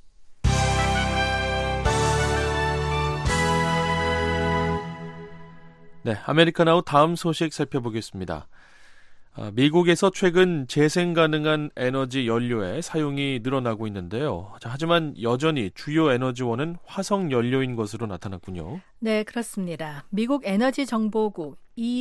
네, 아메리카나우 다음 소식 살펴보겠습니다. 미국에서 최근 재생 가능한 에너지 연료의 사용이 늘어나고 있는데요. 하지만 여전히 주요 에너지원은 화석 연료인 것으로 나타났군요. 네, 그렇습니다. 미국 에너지 정보국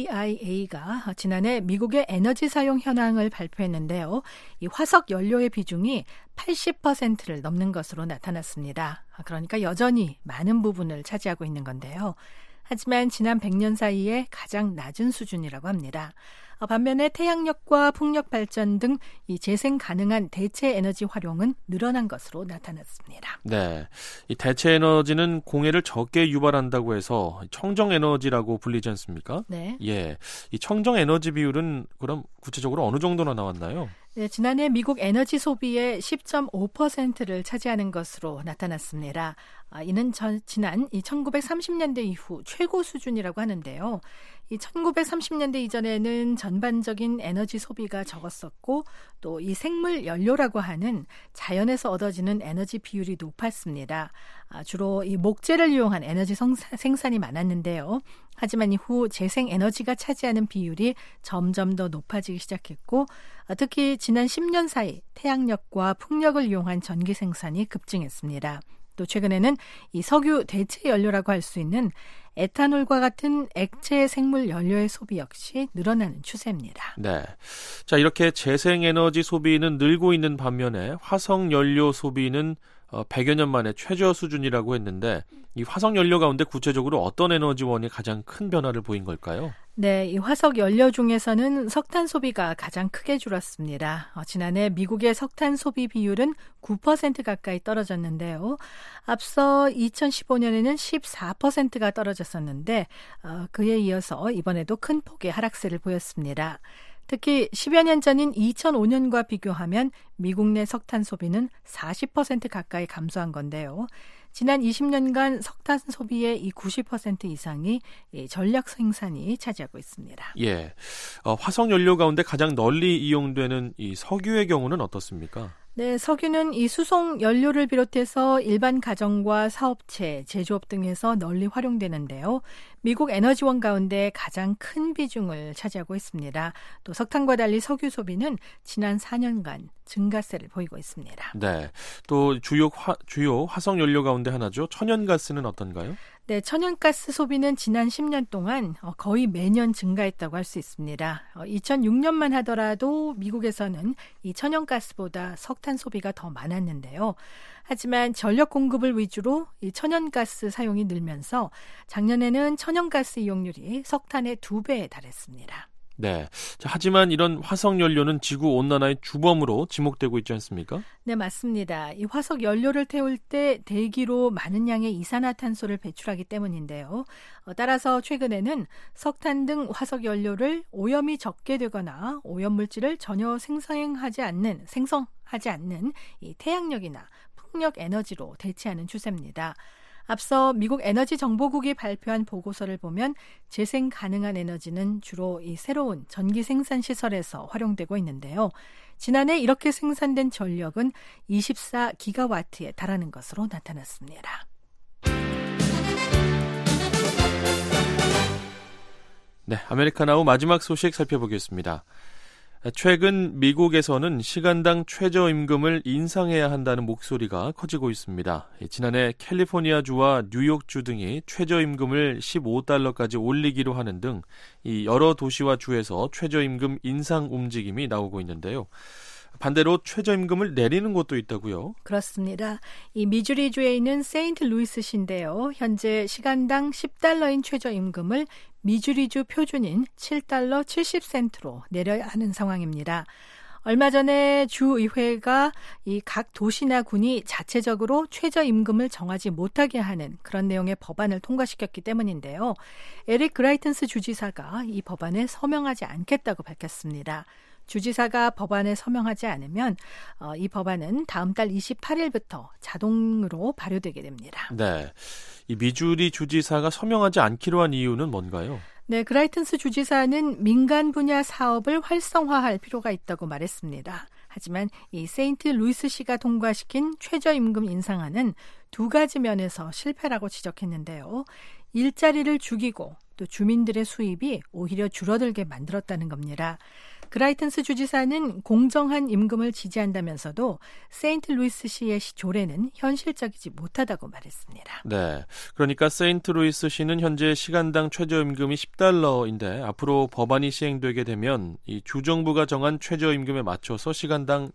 EIA가 지난해 미국의 에너지 사용 현황을 발표했는데요. 이 화석 연료의 비중이 80%를 넘는 것으로 나타났습니다. 그러니까 여전히 많은 부분을 차지하고 있는 건데요. 하지만 지난 100년 사이에 가장 낮은 수준이라고 합니다. 반면에 태양력과 풍력 발전 등 이 재생 가능한 대체 에너지 활용은 늘어난 것으로 나타났습니다. 네, 이 대체 에너지는 공해를 적게 유발한다고 해서 청정 에너지라고 불리지 않습니까? 네. 예, 이 청정 에너지 비율은 그럼 구체적으로 어느 정도나 나왔나요? 네, 지난해 미국 에너지 소비의 10.5%를 차지하는 것으로 나타났습니다. 이는 지난 1930년대 이후 최고 수준이라고 하는데요. 이 1930년대 이전에는 전반적인 에너지 소비가 적었었고 또 이 생물 연료라고 하는 자연에서 얻어지는 에너지 비율이 높았습니다. 주로 이 목재를 이용한 에너지 생산이 많았는데요. 하지만 이후 재생 에너지가 차지하는 비율이 점점 더 높아지기 시작했고 특히 지난 10년 사이 태양력과 풍력을 이용한 전기 생산이 급증했습니다. 또 최근에는 이 석유 대체 연료라고 할 수 있는 에탄올과 같은 액체 생물 연료의 소비 역시 늘어나는 추세입니다. 네. 자, 이렇게 재생에너지 소비는 늘고 있는 반면에 화석 연료 소비는 100여 년 만에 최저 수준이라고 했는데 이 화석 연료 가운데 구체적으로 어떤 에너지원이 가장 큰 변화를 보인 걸까요? 네, 이 화석 연료 중에서는 석탄 소비가 가장 크게 줄었습니다. 지난해 미국의 석탄 소비 비율은 9% 가까이 떨어졌는데요. 앞서 2015년에는 14%가 떨어졌었는데 그에 이어서 이번에도 큰 폭의 하락세를 보였습니다. 특히 10여 년 전인 2005년과 비교하면 미국 내 석탄 소비는 40% 가까이 감소한 건데요. 지난 20년간 석탄 소비의 이 90% 이상이 전력 생산이 차지하고 있습니다. 예, 화석 연료 가운데 가장 널리 이용되는 이 석유의 경우는 어떻습니까? 네, 석유는 이 수송 연료를 비롯해서 일반 가정과 사업체, 제조업 등에서 널리 활용되는데요. 미국 에너지원 가운데 가장 큰 비중을 차지하고 있습니다. 또 석탄과 달리 석유 소비는 지난 4년간 증가세를 보이고 있습니다. 네, 또 주요 화석 연료 가운데 하나죠. 천연가스는 어떤가요? 네, 천연가스 소비는 지난 10년 동안 거의 매년 증가했다고 할 수 있습니다. 2006년만 하더라도 미국에서는 이 천연가스보다 석탄 소비가 더 많았는데요. 하지만 전력 공급을 위주로 이 천연가스 사용이 늘면서 작년에는 천연가스 이용률이 석탄의 2배에 달했습니다. 네. 자, 하지만 이런 화석 연료는 지구 온난화의 주범으로 지목되고 있지 않습니까? 네, 맞습니다. 이 화석 연료를 태울 때 대기로 많은 양의 이산화탄소를 배출하기 때문인데요. 따라서 최근에는 석탄 등 화석 연료를 오염이 적게 되거나 오염물질을 전혀 생성하지 않는 이 태양력이나 풍력 에너지로 대체하는 추세입니다. 앞서 미국 에너지 정보국이 발표한 보고서를 보면 재생 가능한 에너지는 주로 이 새로운 전기 생산 시설에서 활용되고 있는데요. 지난해 이렇게 생산된 전력은 24기가와트에 달하는 것으로 나타났습니다. 네, 아메리카나우 마지막 소식 살펴보겠습니다. 최근 미국에서는 시간당 최저임금을 인상해야 한다는 목소리가 커지고 있습니다. 지난해 캘리포니아주와 뉴욕주 등이 최저임금을 15달러까지 올리기로 하는 등 이 여러 도시와 주에서 최저임금 인상 움직임이 나오고 있는데요. 반대로 최저임금을 내리는 곳도 있다고요? 그렇습니다. 이 미주리주에 있는 세인트루이스시인데요. 현재 시간당 10달러인 최저임금을 미주리주 표준인 7달러 70센트로 내려야 하는 상황입니다. 얼마 전에 주의회가 이 각 도시나 군이 자체적으로 최저임금을 정하지 못하게 하는 그런 내용의 법안을 통과시켰기 때문인데요. 에릭 그라이튼스 주지사가 이 법안에 서명하지 않겠다고 밝혔습니다. 주지사가 법안에 서명하지 않으면 이 법안은 다음 달 28일부터 자동으로 발효되게 됩니다. 네, 이 미주리 주지사가 서명하지 않기로 한 이유는 뭔가요? 네, 그라이튼스 주지사는 민간 분야 사업을 활성화할 필요가 있다고 말했습니다. 하지만 이 세인트루이스시가 통과시킨 최저임금 인상안은 두 가지 면에서 실패라고 지적했는데요. 일자리를 죽이고 또 주민들의 수입이 오히려 줄어들게 만들었다는 겁니다. 그라이튼스 주지사는 공정한 임금을 지지한다면서도 세인트루이스시의 조례는 현실적이지 못하다고 말했습니다. 네, 그러니까 세인트루이스시는 현재 시간당 최저임금이 $10인데 앞으로 법안이 시행되게 되면 이 주정부가 정한 최저임금에 맞춰서 시간당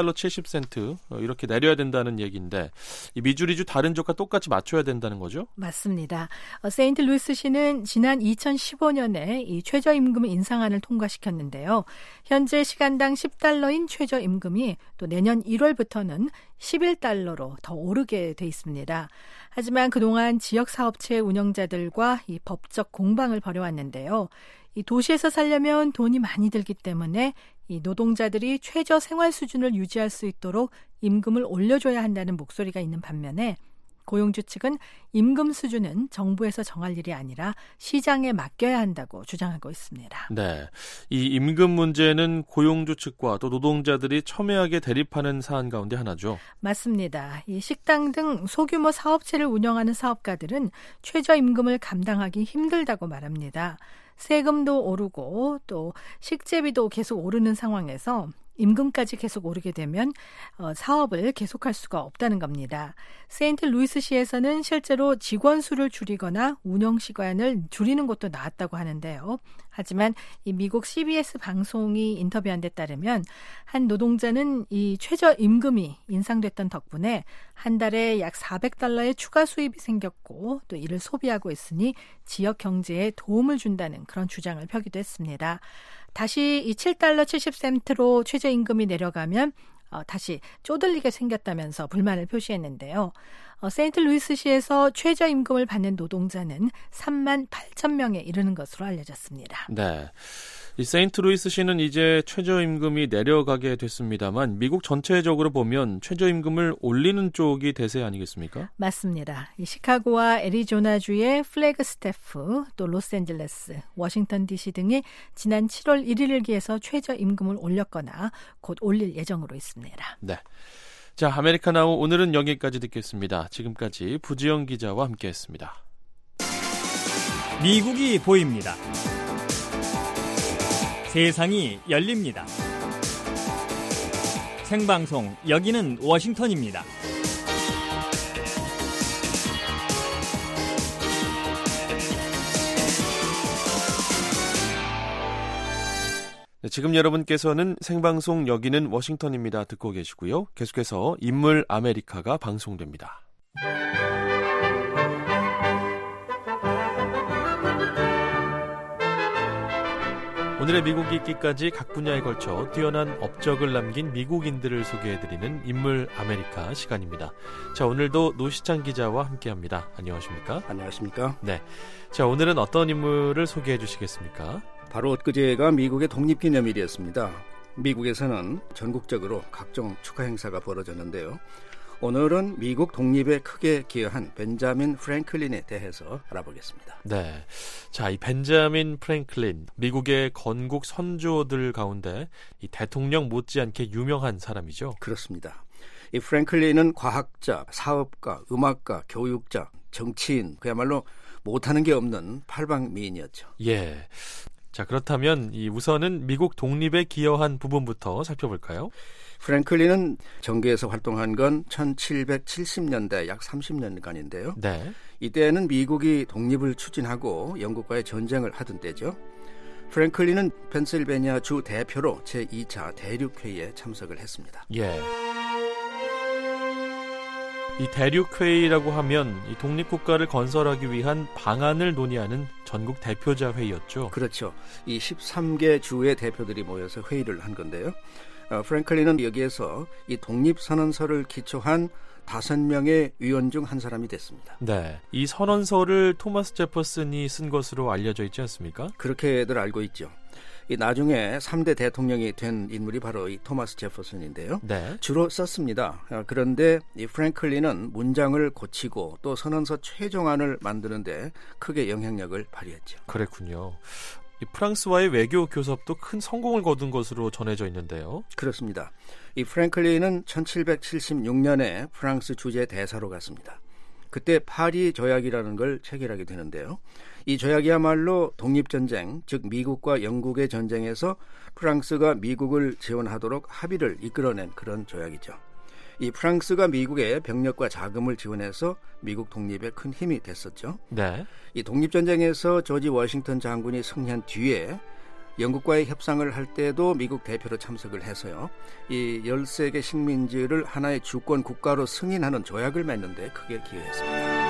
$7.70 이렇게 내려야 된다는 얘기인데 이 미주리주 다른 쪽과 똑같이 맞춰야 된다는 거죠? 맞습니다. 세인트루이스시는 지난 2015년에 이 최저임금 인상안을 통과시켰는데요. 현재 시간당 $10인 최저임금이 또 내년 1월부터는 $11로 더 오르게 돼 있습니다. 하지만 그동안 지역사업체 운영자들과 이 법적 공방을 벌여왔는데요. 이 도시에서 살려면 돈이 많이 들기 때문에 이 노동자들이 최저 생활 수준을 유지할 수 있도록 임금을 올려줘야 한다는 목소리가 있는 반면에 고용주 측은 임금 수준은 정부에서 정할 일이 아니라 시장에 맡겨야 한다고 주장하고 있습니다. 네, 이 임금 문제는 고용주 측과 또 노동자들이 첨예하게 대립하는 사안 가운데 하나죠. 맞습니다. 이 식당 등 소규모 사업체를 운영하는 사업가들은 최저임금을 감당하기 힘들다고 말합니다. 세금도 오르고 또 식재비도 계속 오르는 상황에서 임금까지 계속 오르게 되면 사업을 계속할 수가 없다는 겁니다. 세인트루이스시에서는 실제로 직원 수를 줄이거나 운영 시간을 줄이는 것도 나왔다고 하는데요. 하지만 이 미국 CBS 방송이 인터뷰한 데 따르면 한 노동자는 이 최저임금이 인상됐던 덕분에 한 달에 약 $400의 추가 수입이 생겼고 또 이를 소비하고 있으니 지역 경제에 도움을 준다는 그런 주장을 펴기도 했습니다. 다시 이 $7.70로 최저임금이 내려가면 다시 쪼들리게 생겼다면서 불만을 표시했는데요. 세인트루이스시에서 최저임금을 받는 노동자는 38,000명에 이르는 것으로 알려졌습니다. 네, 이 세인트루이스시는 이제 최저임금이 내려가게 됐습니다만 미국 전체적으로 보면 최저임금을 올리는 쪽이 대세 아니겠습니까? 맞습니다. 이 시카고와 애리조나주의 플래그스태프, 또 로스앤젤레스, 워싱턴 DC 등이 지난 7월 1일을 기해서 최저임금을 올렸거나 곧 올릴 예정으로 있습니다. 네. 자, 아메리카나우 오늘은 여기까지 듣겠습니다. 지금까지 부지영 기자와 함께했습니다. 미국이 보입니다. 세상이 열립니다. 생방송 여기는 워싱턴입니다. 네, 지금 여러분께서는 생방송 여기는 워싱턴입니다. 듣고 계시고요. 계속해서 인물 아메리카가 방송됩니다. 오늘의 미국 읽기까지 각 분야에 걸쳐 뛰어난 업적을 남긴 미국인들을 소개해드리는 인물 아메리카 시간입니다. 자, 오늘도 노시찬 기자와 함께합니다. 안녕하십니까? 안녕하십니까? 네. 자, 오늘은 어떤 인물을 소개해 주시겠습니까? 바로 엊그제가 미국의 독립기념일이었습니다. 미국에서는 전국적으로 각종 축하 행사가 벌어졌는데요. 오늘은 미국 독립에 크게 기여한 벤자민 프랭클린에 대해서 알아보겠습니다. 네, 자, 이 벤자민 프랭클린, 미국의 건국 선조들 가운데 이 대통령 못지않게 유명한 사람이죠. 그렇습니다. 이 프랭클린은 과학자, 사업가, 음악가, 교육자, 정치인, 그야말로 못하는 게 없는 팔방미인이었죠. 예. 자, 그렇다면 이 우선은 미국 독립에 기여한 부분부터 살펴볼까요? 프랭클린은 정계에서 활동한 건 1770년대 약 30년간인데요. 네. 이때는 미국이 독립을 추진하고 영국과의 전쟁을 하던 때죠. 프랭클린은 펜실베니아 주 대표로 제2차 대륙회의에 참석을 했습니다. 예. 이 대륙회의라고 하면 이 독립국가를 건설하기 위한 방안을 논의하는 전국 대표자 회의였죠. 그렇죠. 이 13개 주의 대표들이 모여서 회의를 한 건데요. 프랭클린은 여기에서 이 독립선언서를 기초한 5명의 위원 중 한 사람이 됐습니다. 네, 이 선언서를 토마스 제퍼슨이 쓴 것으로 알려져 있지 않습니까? 그렇게들 알고 있죠. 이 나중에 3대 대통령이 된 인물이 바로 이 토마스 제퍼슨인데요. 네. 주로 썼습니다. 그런데 이 프랭클린은 문장을 고치고 또 선언서 최종안을 만드는데 크게 영향력을 발휘했죠. 그랬군요. 이 프랑스와의 외교 교섭도 큰 성공을 거둔 것으로 전해져 있는데요. 그렇습니다. 이 프랭클린은 1776년에 프랑스 주재 대사로 갔습니다. 그때 파리 조약이라는 걸 체결하게 되는데요. 이 조약이야말로 독립전쟁, 즉 미국과 영국의 전쟁에서 프랑스가 미국을 지원하도록 합의를 이끌어낸 그런 조약이죠. 이 프랑스가 미국의 병력과 자금을 지원해서 미국 독립에 큰 힘이 됐었죠. 네. 이 독립전쟁에서 조지 워싱턴 장군이 승리한 뒤에 영국과의 협상을 할 때도 미국 대표로 참석을 해서요. 이 13개 식민지를 하나의 주권 국가로 승인하는 조약을 맺는데 크게 기여했습니다.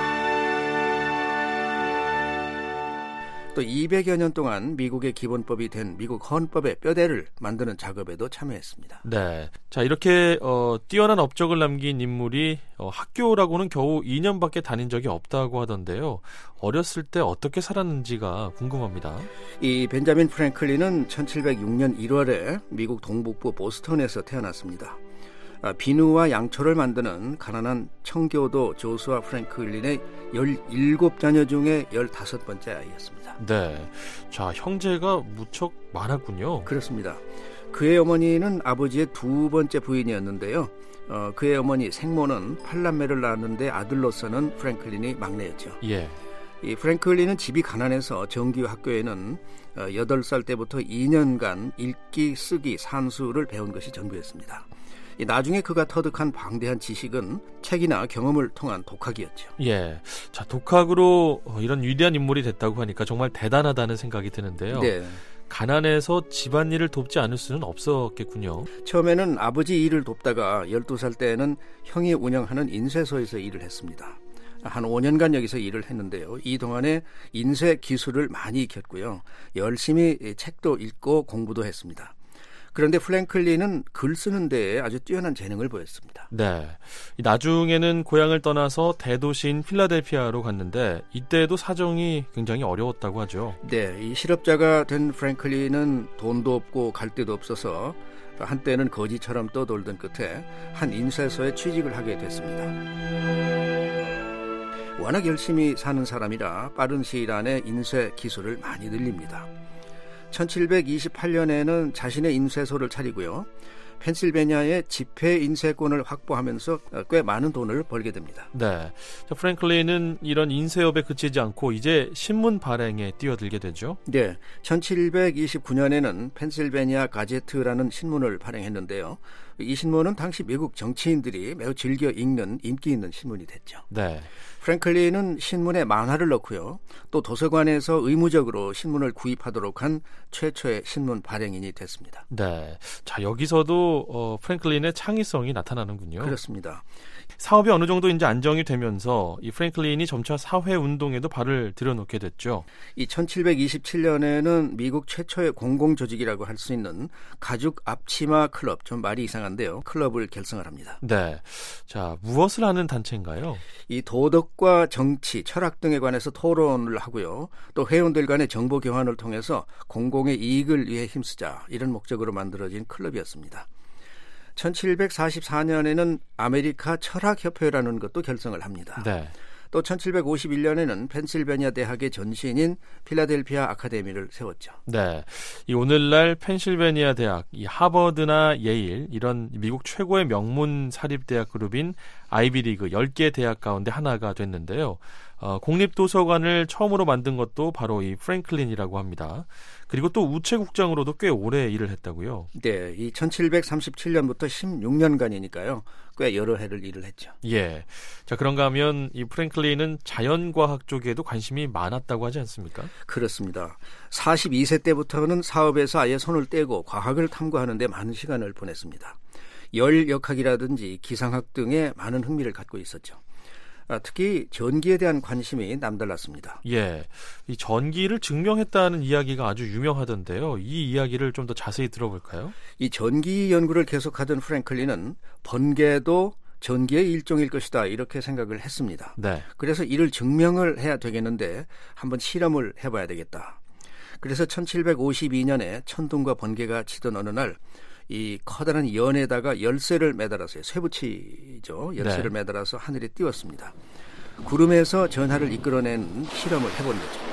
또 200여 년 동안 미국의 기본법이 된 미국 헌법의 뼈대를 만드는 작업에도 참여했습니다. 네. 자, 이렇게 뛰어난 업적을 남긴 인물이 학교라고는 겨우 2년밖에 다닌 적이 없다고 하던데요. 어렸을 때 어떻게 살았는지가 궁금합니다. 이 벤자민 프랭클린은 1706년 1월에 미국 동북부 보스턴에서 태어났습니다. 비누와 양초를 만드는 가난한 청교도 조수아 프랭클린의 17자녀 중에 15번째 아이였습니다. 네. 자, 형제가 무척 많았군요. 그렇습니다. 그의 어머니는 아버지의 두 번째 부인이었는데요. 그의 어머니 생모는 8남매를 낳았는데 아들로서는 프랭클린이 막내였죠. 예. 이 프랭클린은 집이 가난해서 정규 학교에는 8살 때부터 2년간 읽기, 쓰기, 산수를 배운 것이 전부였습니다. 나중에 그가 터득한 방대한 지식은 책이나 경험을 통한 독학이었죠. 예. 자, 독학으로 이런 위대한 인물이 됐다고 하니까 정말 대단하다는 생각이 드는데요. 네. 가난해서 집안일을 돕지 않을 수는 없었겠군요. 처음에는 아버지 일을 돕다가 12살 때에는 형이 운영하는 인쇄소에서 일을 했습니다. 한 5년간 여기서 일을 했는데요. 이 동안에 인쇄 기술을 많이 익혔고요. 열심히 책도 읽고 공부도 했습니다. 그런데 프랭클린은 글 쓰는 데에 아주 뛰어난 재능을 보였습니다. 네. 나중에는 고향을 떠나서 대도시인 필라델피아로 갔는데 이때도 사정이 굉장히 어려웠다고 하죠. 네. 이 실업자가 된 프랭클린은 돈도 없고 갈 데도 없어서 한때는 거지처럼 떠돌던 끝에 한 인쇄소에 취직을 하게 됐습니다. 워낙 열심히 사는 사람이라 빠른 시일 안에 인쇄 기술을 많이 늘립니다. 1728년에는 자신의 인쇄소를 차리고요. 펜실베니아의 지폐 인쇄권을 확보하면서 꽤 많은 돈을 벌게 됩니다. 네, 프랭클린은 이런 인쇄업에 그치지 않고 이제 신문 발행에 뛰어들게 되죠. 네, 1729년에는 펜실베니아 가제트라는 신문을 발행했는데요. 이 신문은 당시 미국 정치인들이 매우 즐겨 읽는 인기 있는 신문이 됐죠. 네. 프랭클린은 신문에 만화를 넣고요. 또 도서관에서 의무적으로 신문을 구입하도록 한 최초의 신문 발행인이 됐습니다. 네. 자, 여기서도 프랭클린의 창의성이 나타나는군요. 그렇습니다. 사업이 어느 정도 이제 안정이 되면서 이 프랭클린이 점차 사회 운동에도 발을 들여놓게 됐죠. 이 1727년에는 미국 최초의 공공 조직이라고 할 수 있는 가죽 앞치마 클럽, 좀 말이 이상한데요. 클럽을 결성을 합니다. 네. 자, 무엇을 하는 단체인가요? 이 도덕과 정치, 철학 등에 관해서 토론을 하고요. 또 회원들 간의 정보 교환을 통해서 공공의 이익을 위해 힘쓰자, 이런 목적으로 만들어진 클럽이었습니다. 1744년에는 아메리카 철학협회라는 것도 결성을 합니다. 네. 또 1751년에는 펜실베니아 대학의 전신인 필라델피아 아카데미를 세웠죠. 네, 이 오늘날 펜실베니아 대학, 이 하버드나 예일 이런 미국 최고의 명문 사립대학 그룹인 아이비리그 10개 대학 가운데 하나가 됐는데요. 공립도서관을 처음으로 만든 것도 바로 이 프랭클린이라고 합니다. 그리고 또 우체국장으로도 꽤 오래 일을 했다고요. 네, 이 1737년부터 16년간이니까요. 꽤 여러 해를 일을 했죠. 예. 자, 그런가 하면 이 프랭클린은 자연과학 쪽에도 관심이 많았다고 하지 않습니까? 그렇습니다. 42세 때부터는 사업에서 아예 손을 떼고 과학을 탐구하는 데 많은 시간을 보냈습니다. 열역학이라든지 기상학 등에 많은 흥미를 갖고 있었죠. 특히 전기에 대한 관심이 남달랐습니다. 예, 이 전기를 증명했다는 이야기가 아주 유명하던데요. 이 이야기를 좀 더 자세히 들어볼까요? 이 전기 연구를 계속하던 프랭클린은 번개도 전기의 일종일 것이다, 이렇게 생각을 했습니다. 네. 그래서 이를 증명을 해야 되겠는데 한번 실험을 해봐야 되겠다. 그래서 1752년에 천둥과 번개가 치던 어느 날 이 커다란 연에다가 열쇠를 매달아서, 쇠붙이죠. 열쇠를 네. 매달아서 하늘에 띄웠습니다. 구름에서 전하를 이끌어낸 실험을 해본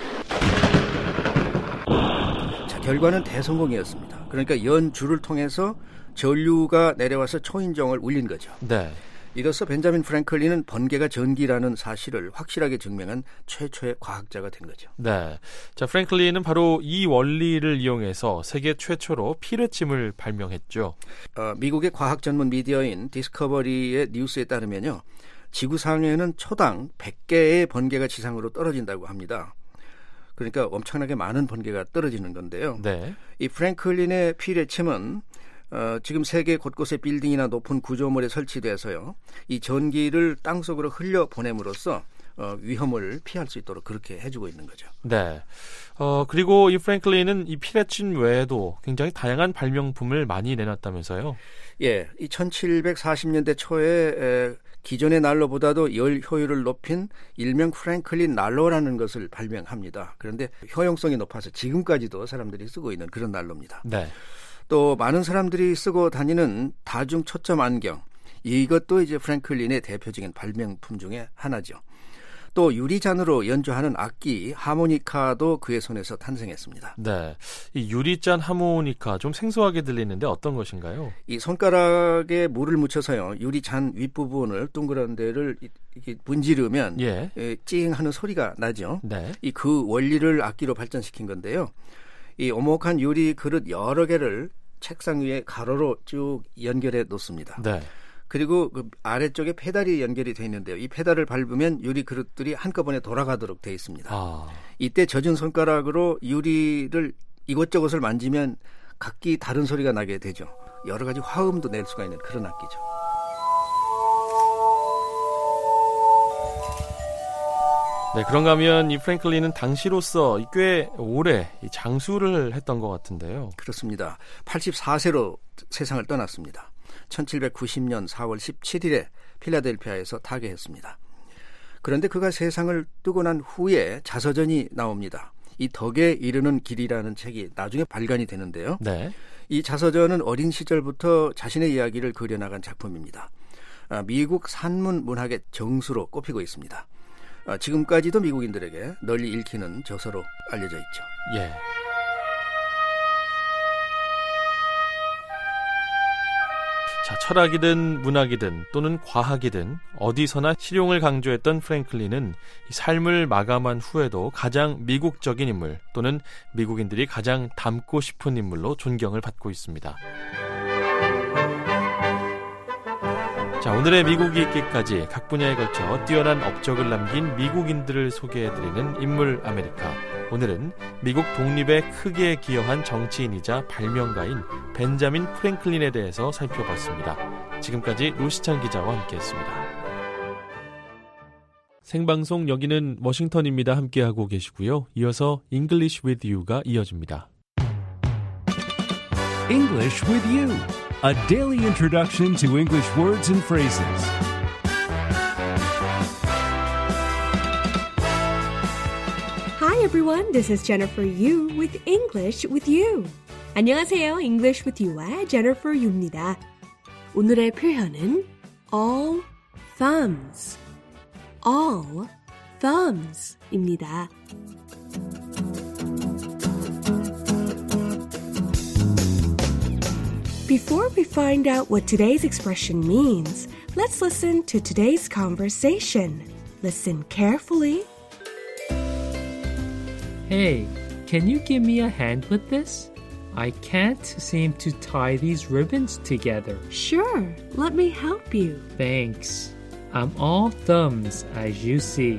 거죠. 자, 결과는 대성공이었습니다. 그러니까 연줄을 통해서 전류가 내려와서 초인종을 울린 거죠. 네. 이로써 벤자민 프랭클린은 번개가 전기라는 사실을 확실하게 증명한 최초의 과학자가 된 거죠. 네. 자, 프랭클린은 바로 이 원리를 이용해서 세계 최초로 피뢰침을 발명했죠. 미국의 과학 전문 미디어인 디스커버리의 뉴스에 따르면요. 지구상에는 초당 100개의 번개가 지상으로 떨어진다고 합니다. 그러니까 엄청나게 많은 번개가 떨어지는 건데요. 네. 이 프랭클린의 피뢰침은 지금 세계 곳곳의 빌딩이나 높은 구조물에 설치돼서요. 이 전기를 땅속으로 흘려 보냄으로써 위험을 피할 수 있도록 그렇게 해주고 있는 거죠. 네. 그리고 이 프랭클린은 이 피뢰침 외에도 굉장히 다양한 발명품을 많이 내놨다면서요? 예, 이 1740년대 초에 기존의 난로보다도 열 효율을 높인 일명 프랭클린 난로라는 것을 발명합니다. 그런데 효용성이 높아서 지금까지도 사람들이 쓰고 있는 그런 난로입니다. 네. 또 많은 사람들이 쓰고 다니는 다중 초점 안경, 이것도 이제 프랭클린의 대표적인 발명품 중에 하나죠. 또 유리잔으로 연주하는 악기 하모니카도 그의 손에서 탄생했습니다. 네, 이 유리잔 하모니카 좀 생소하게 들리는데 어떤 것인가요? 이 손가락에 물을 묻혀서요, 유리잔 윗부분을 둥그런 데를 이렇게 문지르면 찡하는 소리가 나죠. 네. 이 그 원리를 악기로 발전시킨 건데요. 이 오목한 유리 그릇 여러 개를 책상 위에 가로로 쭉 연결해 놓습니다. 네. 그리고 그 아래쪽에 페달이 연결이 돼 있는데요. 이 페달을 밟으면 유리 그릇들이 한꺼번에 돌아가도록 돼 있습니다. 이때 젖은 손가락으로 유리를 이곳저곳을 만지면 각기 다른 소리가 나게 되죠. 여러 가지 화음도 낼 수가 있는 그런 악기죠. 네, 그런가 하면 이 프랭클린은 당시로서 꽤 오래 장수를 했던 것 같은데요. 그렇습니다. 84세로 세상을 떠났습니다. 1790년 4월 17일에 필라델피아에서 타계했습니다. 그런데 그가 세상을 뜨고 난 후에 자서전이 나옵니다. 이 덕에 이르는 길이라는 책이 나중에 발간이 되는데요. 네. 이 자서전은 어린 시절부터 자신의 이야기를 그려나간 작품입니다. 미국 산문 문학의 정수로 꼽히고 있습니다. 지금까지도 미국인들에게 널리 읽히는 저서로 알려져 있죠. 예. 자, 철학이든 문학이든 또는 과학이든 어디서나 실용을 강조했던 프랭클린은 이 삶을 마감한 후에도 가장 미국적인 인물 또는 미국인들이 가장 닮고 싶은 인물로 존경을 받고 있습니다. 자, 오늘의 미국이 있기까지 각 분야에 걸쳐 뛰어난 업적을 남긴 미국인들을 소개해드리는 인물 아메리카. 오늘은 미국 독립에 크게 기여한 정치인이자 발명가인 벤자민 프랭클린에 대해서 살펴봤습니다. 지금까지 노시찬 기자와 함께했습니다. 생방송 여기는 워싱턴입니다. 함께하고 계시고요. 이어서 English with You가 이어집니다. English with You, a daily introduction to English words and phrases. Hi everyone, this is Jennifer Yu with English with You. 안녕하세요, English with You와 Jennifer Yu입니다. 오늘의 표현은 all thumbs, all thumbs입니다. Before we find out what today's expression means, let's listen to today's conversation. Listen carefully. Hey, can you give me a hand with this? I can't seem to tie these ribbons together. Sure, let me help you. Thanks. I'm all thumbs, as you see.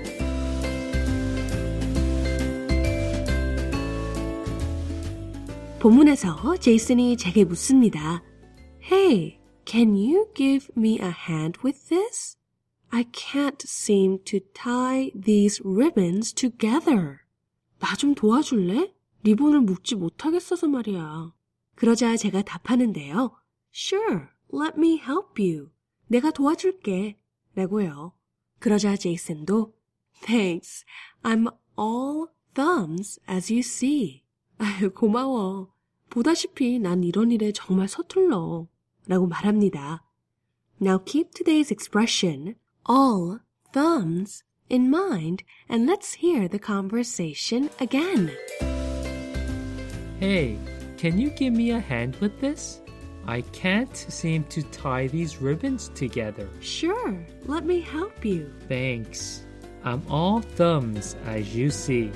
본문에서 제이슨이 제게 묻습니다. Hey, can you give me a hand with this? I can't seem to tie these ribbons together. 나 좀 도와줄래? 리본을 묶지 못하겠어서 말이야. 그러자 제가 답하는데요. Sure, let me help you. 내가 도와줄게. 라고요. 그러자 제이슨도 Thanks, I'm all thumbs as you see. 아유, 고마워. 보다시피 난 이런 일에 정말 서툴러. 라고 말합니다. Now keep today's expression, all thumbs, in mind, and let's hear the conversation again. Hey, can you give me a hand with this? I can't seem to tie these ribbons together. Sure, let me help you. Thanks. I'm all thumbs, as you see.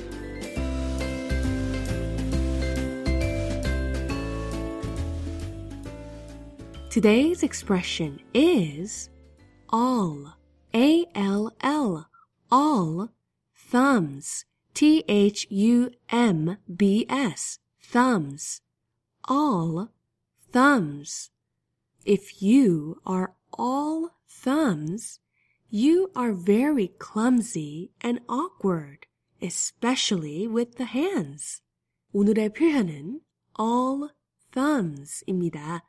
Today's expression is all, A-L-L, all, thumbs, T-H-U-M-B-S, thumbs, all, thumbs. If you are all thumbs, you are very clumsy and awkward, especially with the hands. 오늘의 표현은 all thumbs입니다.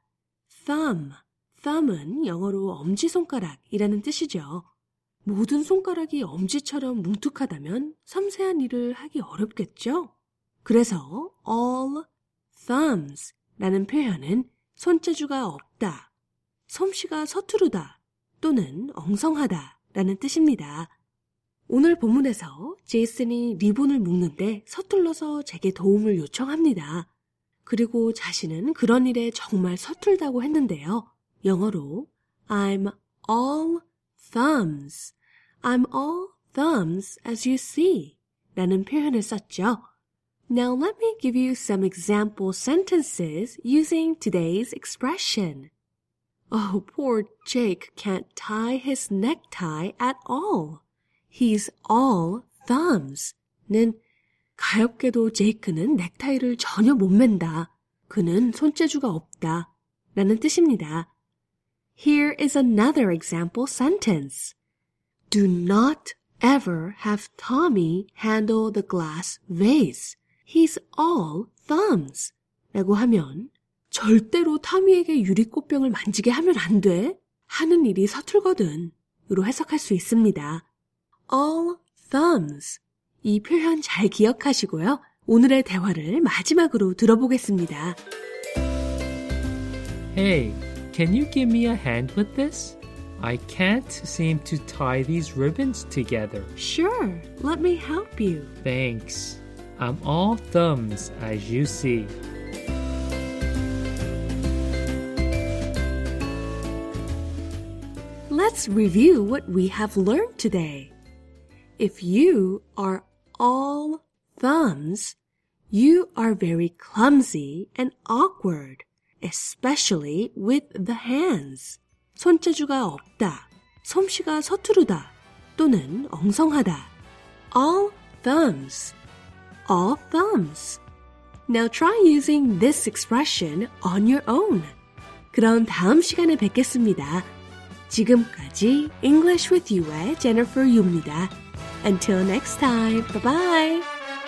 thumb은 영어로 엄지손가락이라는 뜻이죠. 모든 손가락이 엄지처럼 뭉툭하다면 섬세한 일을 하기 어렵겠죠? 그래서 all thumbs라는 표현은 손재주가 없다, 솜씨가 서투르다 또는 엉성하다 라는 뜻입니다. 오늘 본문에서 제이슨이 리본을 묶는데 서툴러서 제게 도움을 요청합니다. 그리고 자신은 그런 일에 정말 서툴다고 했는데요. 영어로 I'm all thumbs. I'm all thumbs as you see 라는 표현을 썼죠. Now let me give you some example sentences using today's expression. Oh, poor Jake can't tie his necktie at all. He's all thumbs. 는 가엾게도 제이크는 넥타이를 전혀 못 맨다. 그는 손재주가 없다. 라는 뜻입니다. Here is another example sentence. Do not ever have Tommy handle the glass vase. He's all thumbs. 라고 하면 절대로 타미에게 유리꽃병을 만지게 하면 안 돼. 하는 일이 서툴거든. 으로 해석할 수 있습니다. all thumbs. 이 표현 잘 기억하시고요. 오늘의 대화를 마지막으로 들어보겠습니다. Hey, can you give me a hand with this? I can't seem to tie these ribbons together. Sure, let me help you. Thanks. I'm all thumbs, as you see. Let's review what we have learned today. If you are all thumbs, you are very clumsy and awkward, especially with the hands. 손재주가 없다, 솜씨가 서투르다, 또는 엉성하다. All thumbs. All thumbs. Now try using this expression on your own. 그럼 다음 시간에 뵙겠습니다. 지금까지 English with You의 Jennifer Yu입니다. Until next time, bye-bye.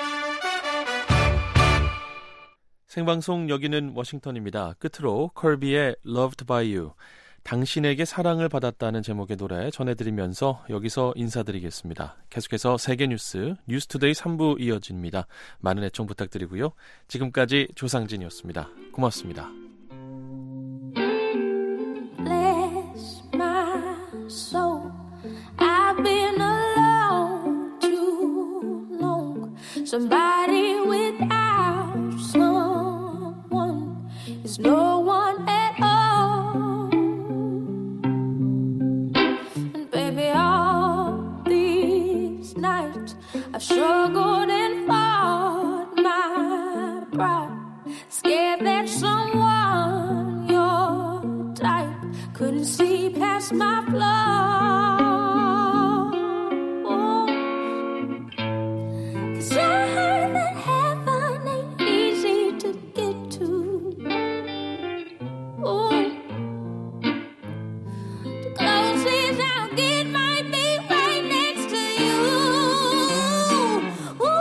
생방송 여기는 워싱턴입니다. 끝으로 컬비의 Loved by You, 당신에게 사랑을 받았다는 제목의 노래 전해드리면서 여기서 인사드리겠습니다. 계속해서 세계뉴스 뉴스투데이 3부 이어집니다. 많은 애청 부탁드리고요. 지금까지 조상진이었습니다. 고맙습니다. Bless my soul. I've been alone too long. Somebody without someone is no one at all. And baby, all these nights I've struggled and fought my pride, scared that someone your type couldn't see past my flaws. Ooh.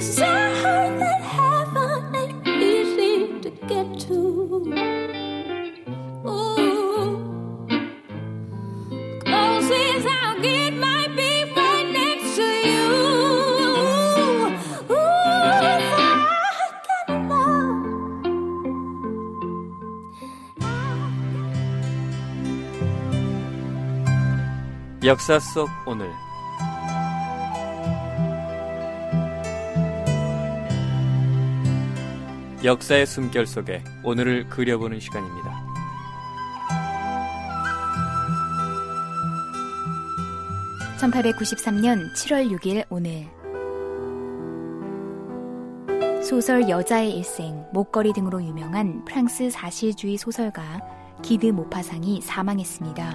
'Cause I heard that heaven ain't easy to get to. Ooh, closest I'll get might be right next to you. Ooh, if I can love. 역사 속 오늘. 역사의 숨결 속에 오늘을 그려보는 시간입니다. (1893년 7월 6일) 오늘 소설 여자의 일생, 목걸이 등으로 유명한 프랑스 사실주의 소설가 기드 모파상이 사망했습니다.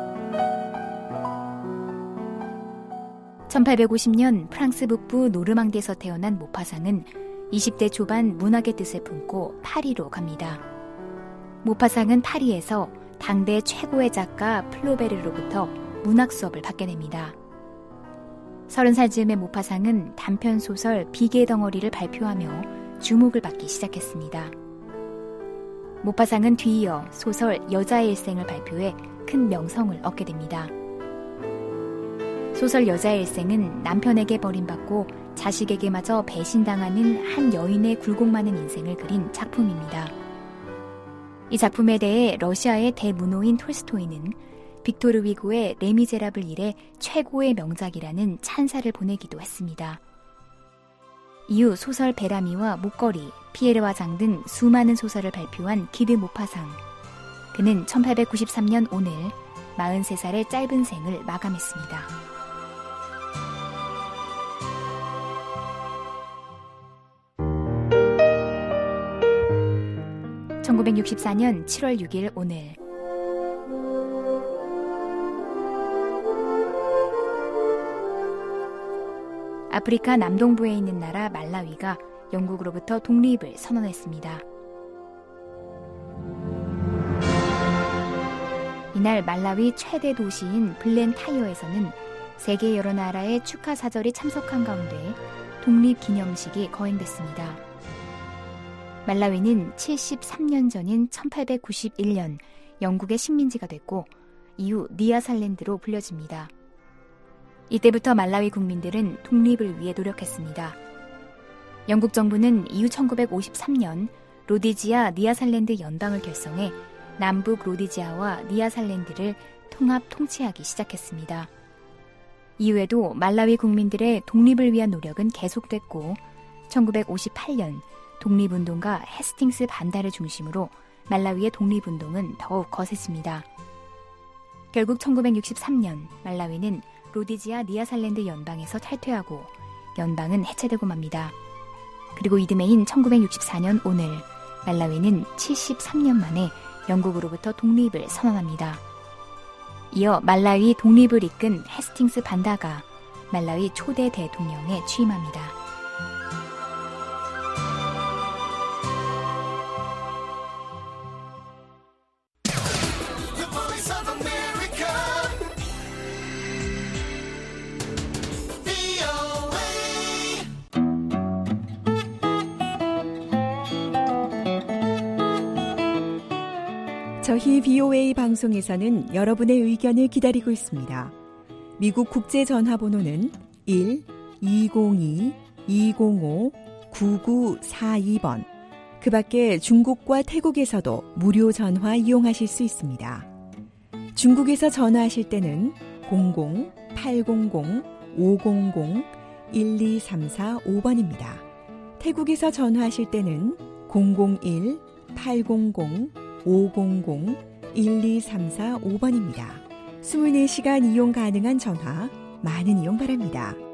1850년 프랑스 북부 노르망디에서 태어난 모파상은 20대 초반 문학의 뜻을 품고 파리로 갑니다. 모파상은 파리에서 당대 최고의 작가 플로베르로부터 문학 수업을 받게 됩니다. 30살 즈음의 모파상은 단편소설 비계 덩어리를 발표하며 주목을 받기 시작했습니다. 모파상은 뒤이어 소설 여자의 일생을 발표해 큰 명성을 얻게 됩니다. 소설 여자의 일생은 남편에게 버림받고 자식에게마저 배신당하는 한 여인의 굴곡 많은 인생을 그린 작품입니다. 이 작품에 대해 러시아의 대문호인 톨스토이는 빅토르 위고의 레미제라블 일의 최고의 명작이라는 찬사를 보내기도 했습니다. 이후 소설 베라미와 목걸이, 피에르와 장 등 수많은 소설을 발표한 기드 모파상. 그는 1893년 오늘 43살의 짧은 생을 마감했습니다. (1964년 7월 6일) 오늘 아프리카 남동부에 있는 나라 말라위가 영국으로부터 독립을 선언했습니다. 이날 말라위 최대 도시인 블렌타이어에서는 세계 여러 나라의 축하 사절이 참석한 가운데 독립기념식이 거행됐습니다. 말라위는 73년 전인 1891년 영국의 식민지가 됐고 이후 니아살랜드로 불려집니다. 이때부터 말라위 국민들은 독립을 위해 노력했습니다. 영국 정부는 이후 1953년 로디지아 니아살랜드 연방을 결성해 남북 로디지아와 니아살랜드를 통합 통치하기 시작했습니다. 이후에도 말라위 국민들의 독립을 위한 노력은 계속됐고 1958년 독립운동가 헤스팅스 반다를 중심으로 말라위의 독립운동은 더욱 거셌습니다. 결국 1963년 말라위는 로디지아 니아살랜드 연방에서 탈퇴하고 연방은 해체되고 맙니다. 그리고 이듬해인 1964년 오늘 말라위는 73년 만에 영국으로부터 독립을 선언합니다. 이어 말라위 독립을 이끈 헤스팅스 반다가 말라위 초대 대통령에 취임합니다. 저희 BOA 방송에서는 여러분의 의견을 기다리고 있습니다. 미국 국제전화번호는 1-202-205-9942번. 그 밖에 중국과 태국에서도 무료 전화 이용하실 수 있습니다. 중국에서 전화하실 때는 00-800-500-12345번입니다. 태국에서 전화하실 때는 001-800-500-12345번입니다. 24시간 이용 가능한 전화 많은 이용 바랍니다.